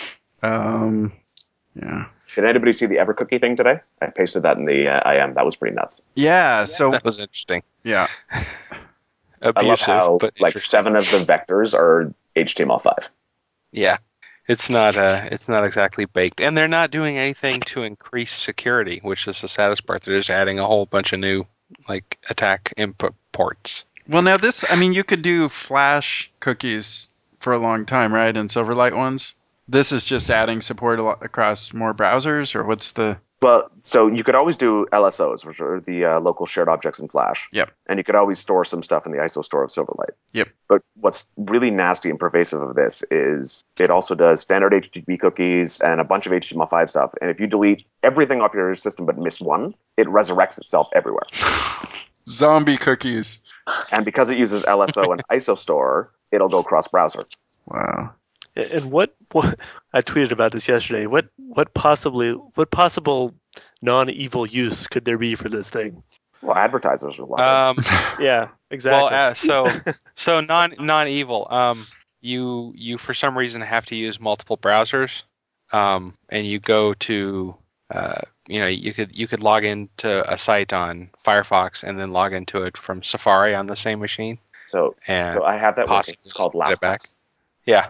Um. Yeah. Did anybody see the Evercookie thing today? I pasted that in the uh, I M. That was pretty nuts. Yeah. So That was interesting. yeah. Abusive, I love how but like interesting. seven of the vectors are H T M L five. Yeah, it's not uh, it's not exactly baked, and they're not doing anything to increase security, which is the saddest part. They're just adding a whole bunch of new like attack input ports. Well, now this, I mean, you could do Flash cookies for a long time, right? And Silverlight ones. This is just adding support a lot across more browsers, or what's the? Well, so you could always do L S Os, which are the uh, local shared objects in Flash. Yep. And you could always store some stuff in the I S O store of Silverlight. Yep. But what's really nasty and pervasive of this is it also does standard H T T P cookies and a bunch of H T M L five stuff. And if you delete everything off your system but miss one, it resurrects itself everywhere. Zombie cookies. And because it uses L S O and I S O store, it'll go cross-browser. Wow. And what, what I tweeted about this yesterday. What what possibly what possible non-evil use could there be for this thing? Well, advertisers will love Um, Yeah, exactly. well, uh, so so non non evil. Um, you you for some reason have to use multiple browsers, um, and you go to uh, you know you could you could log into a site on Firefox and then log into it from Safari on the same machine. it. So, And so I have that working. possibly It's called get it back. LastPass. Yeah.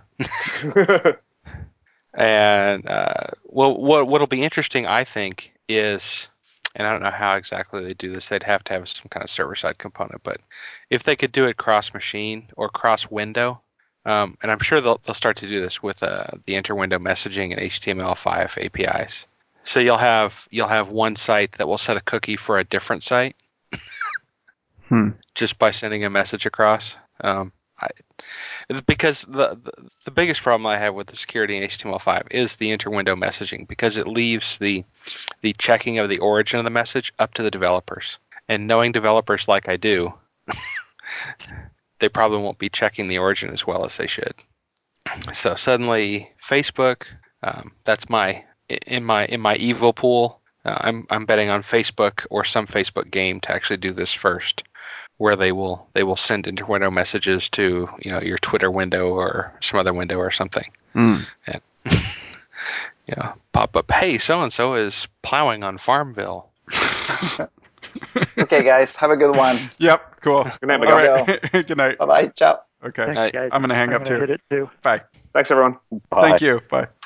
And uh, well, what what'll be interesting, I think, is, and I don't know how exactly they do this. They'd have to have some kind of server-side component, but if they could do it cross-machine or cross-window, um, and I'm sure they'll they'll start to do this with uh, the inter-window messaging and H T M L five A P Is. So you'll have you'll have one site that will set a cookie for a different site, Hmm. just by sending a message across. Um, I, because the, the the biggest problem I have with the security in H T M L five is the inter-window messaging, because it leaves the the checking of the origin of the message up to the developers. And knowing developers like I do, they probably won't be checking the origin as well as they should. So suddenly, Facebook, um, that's my in my in my evil pool. Uh, I'm I'm betting on Facebook or some Facebook game to actually do this first, where they will they will send inter-window messages to, you know, your Twitter window or some other window or something, Mm. and you know, pop up, hey, so and so is plowing on Farmville. Okay, guys, have a good one. Yep. Cool. Good night, All Miguel. right. Good night. Bye bye. Ciao. Okay. Thanks, Night. guys. I'm gonna hang I'm up gonna too. hit it too. Bye. Thanks, everyone. Bye. Thank you. Bye.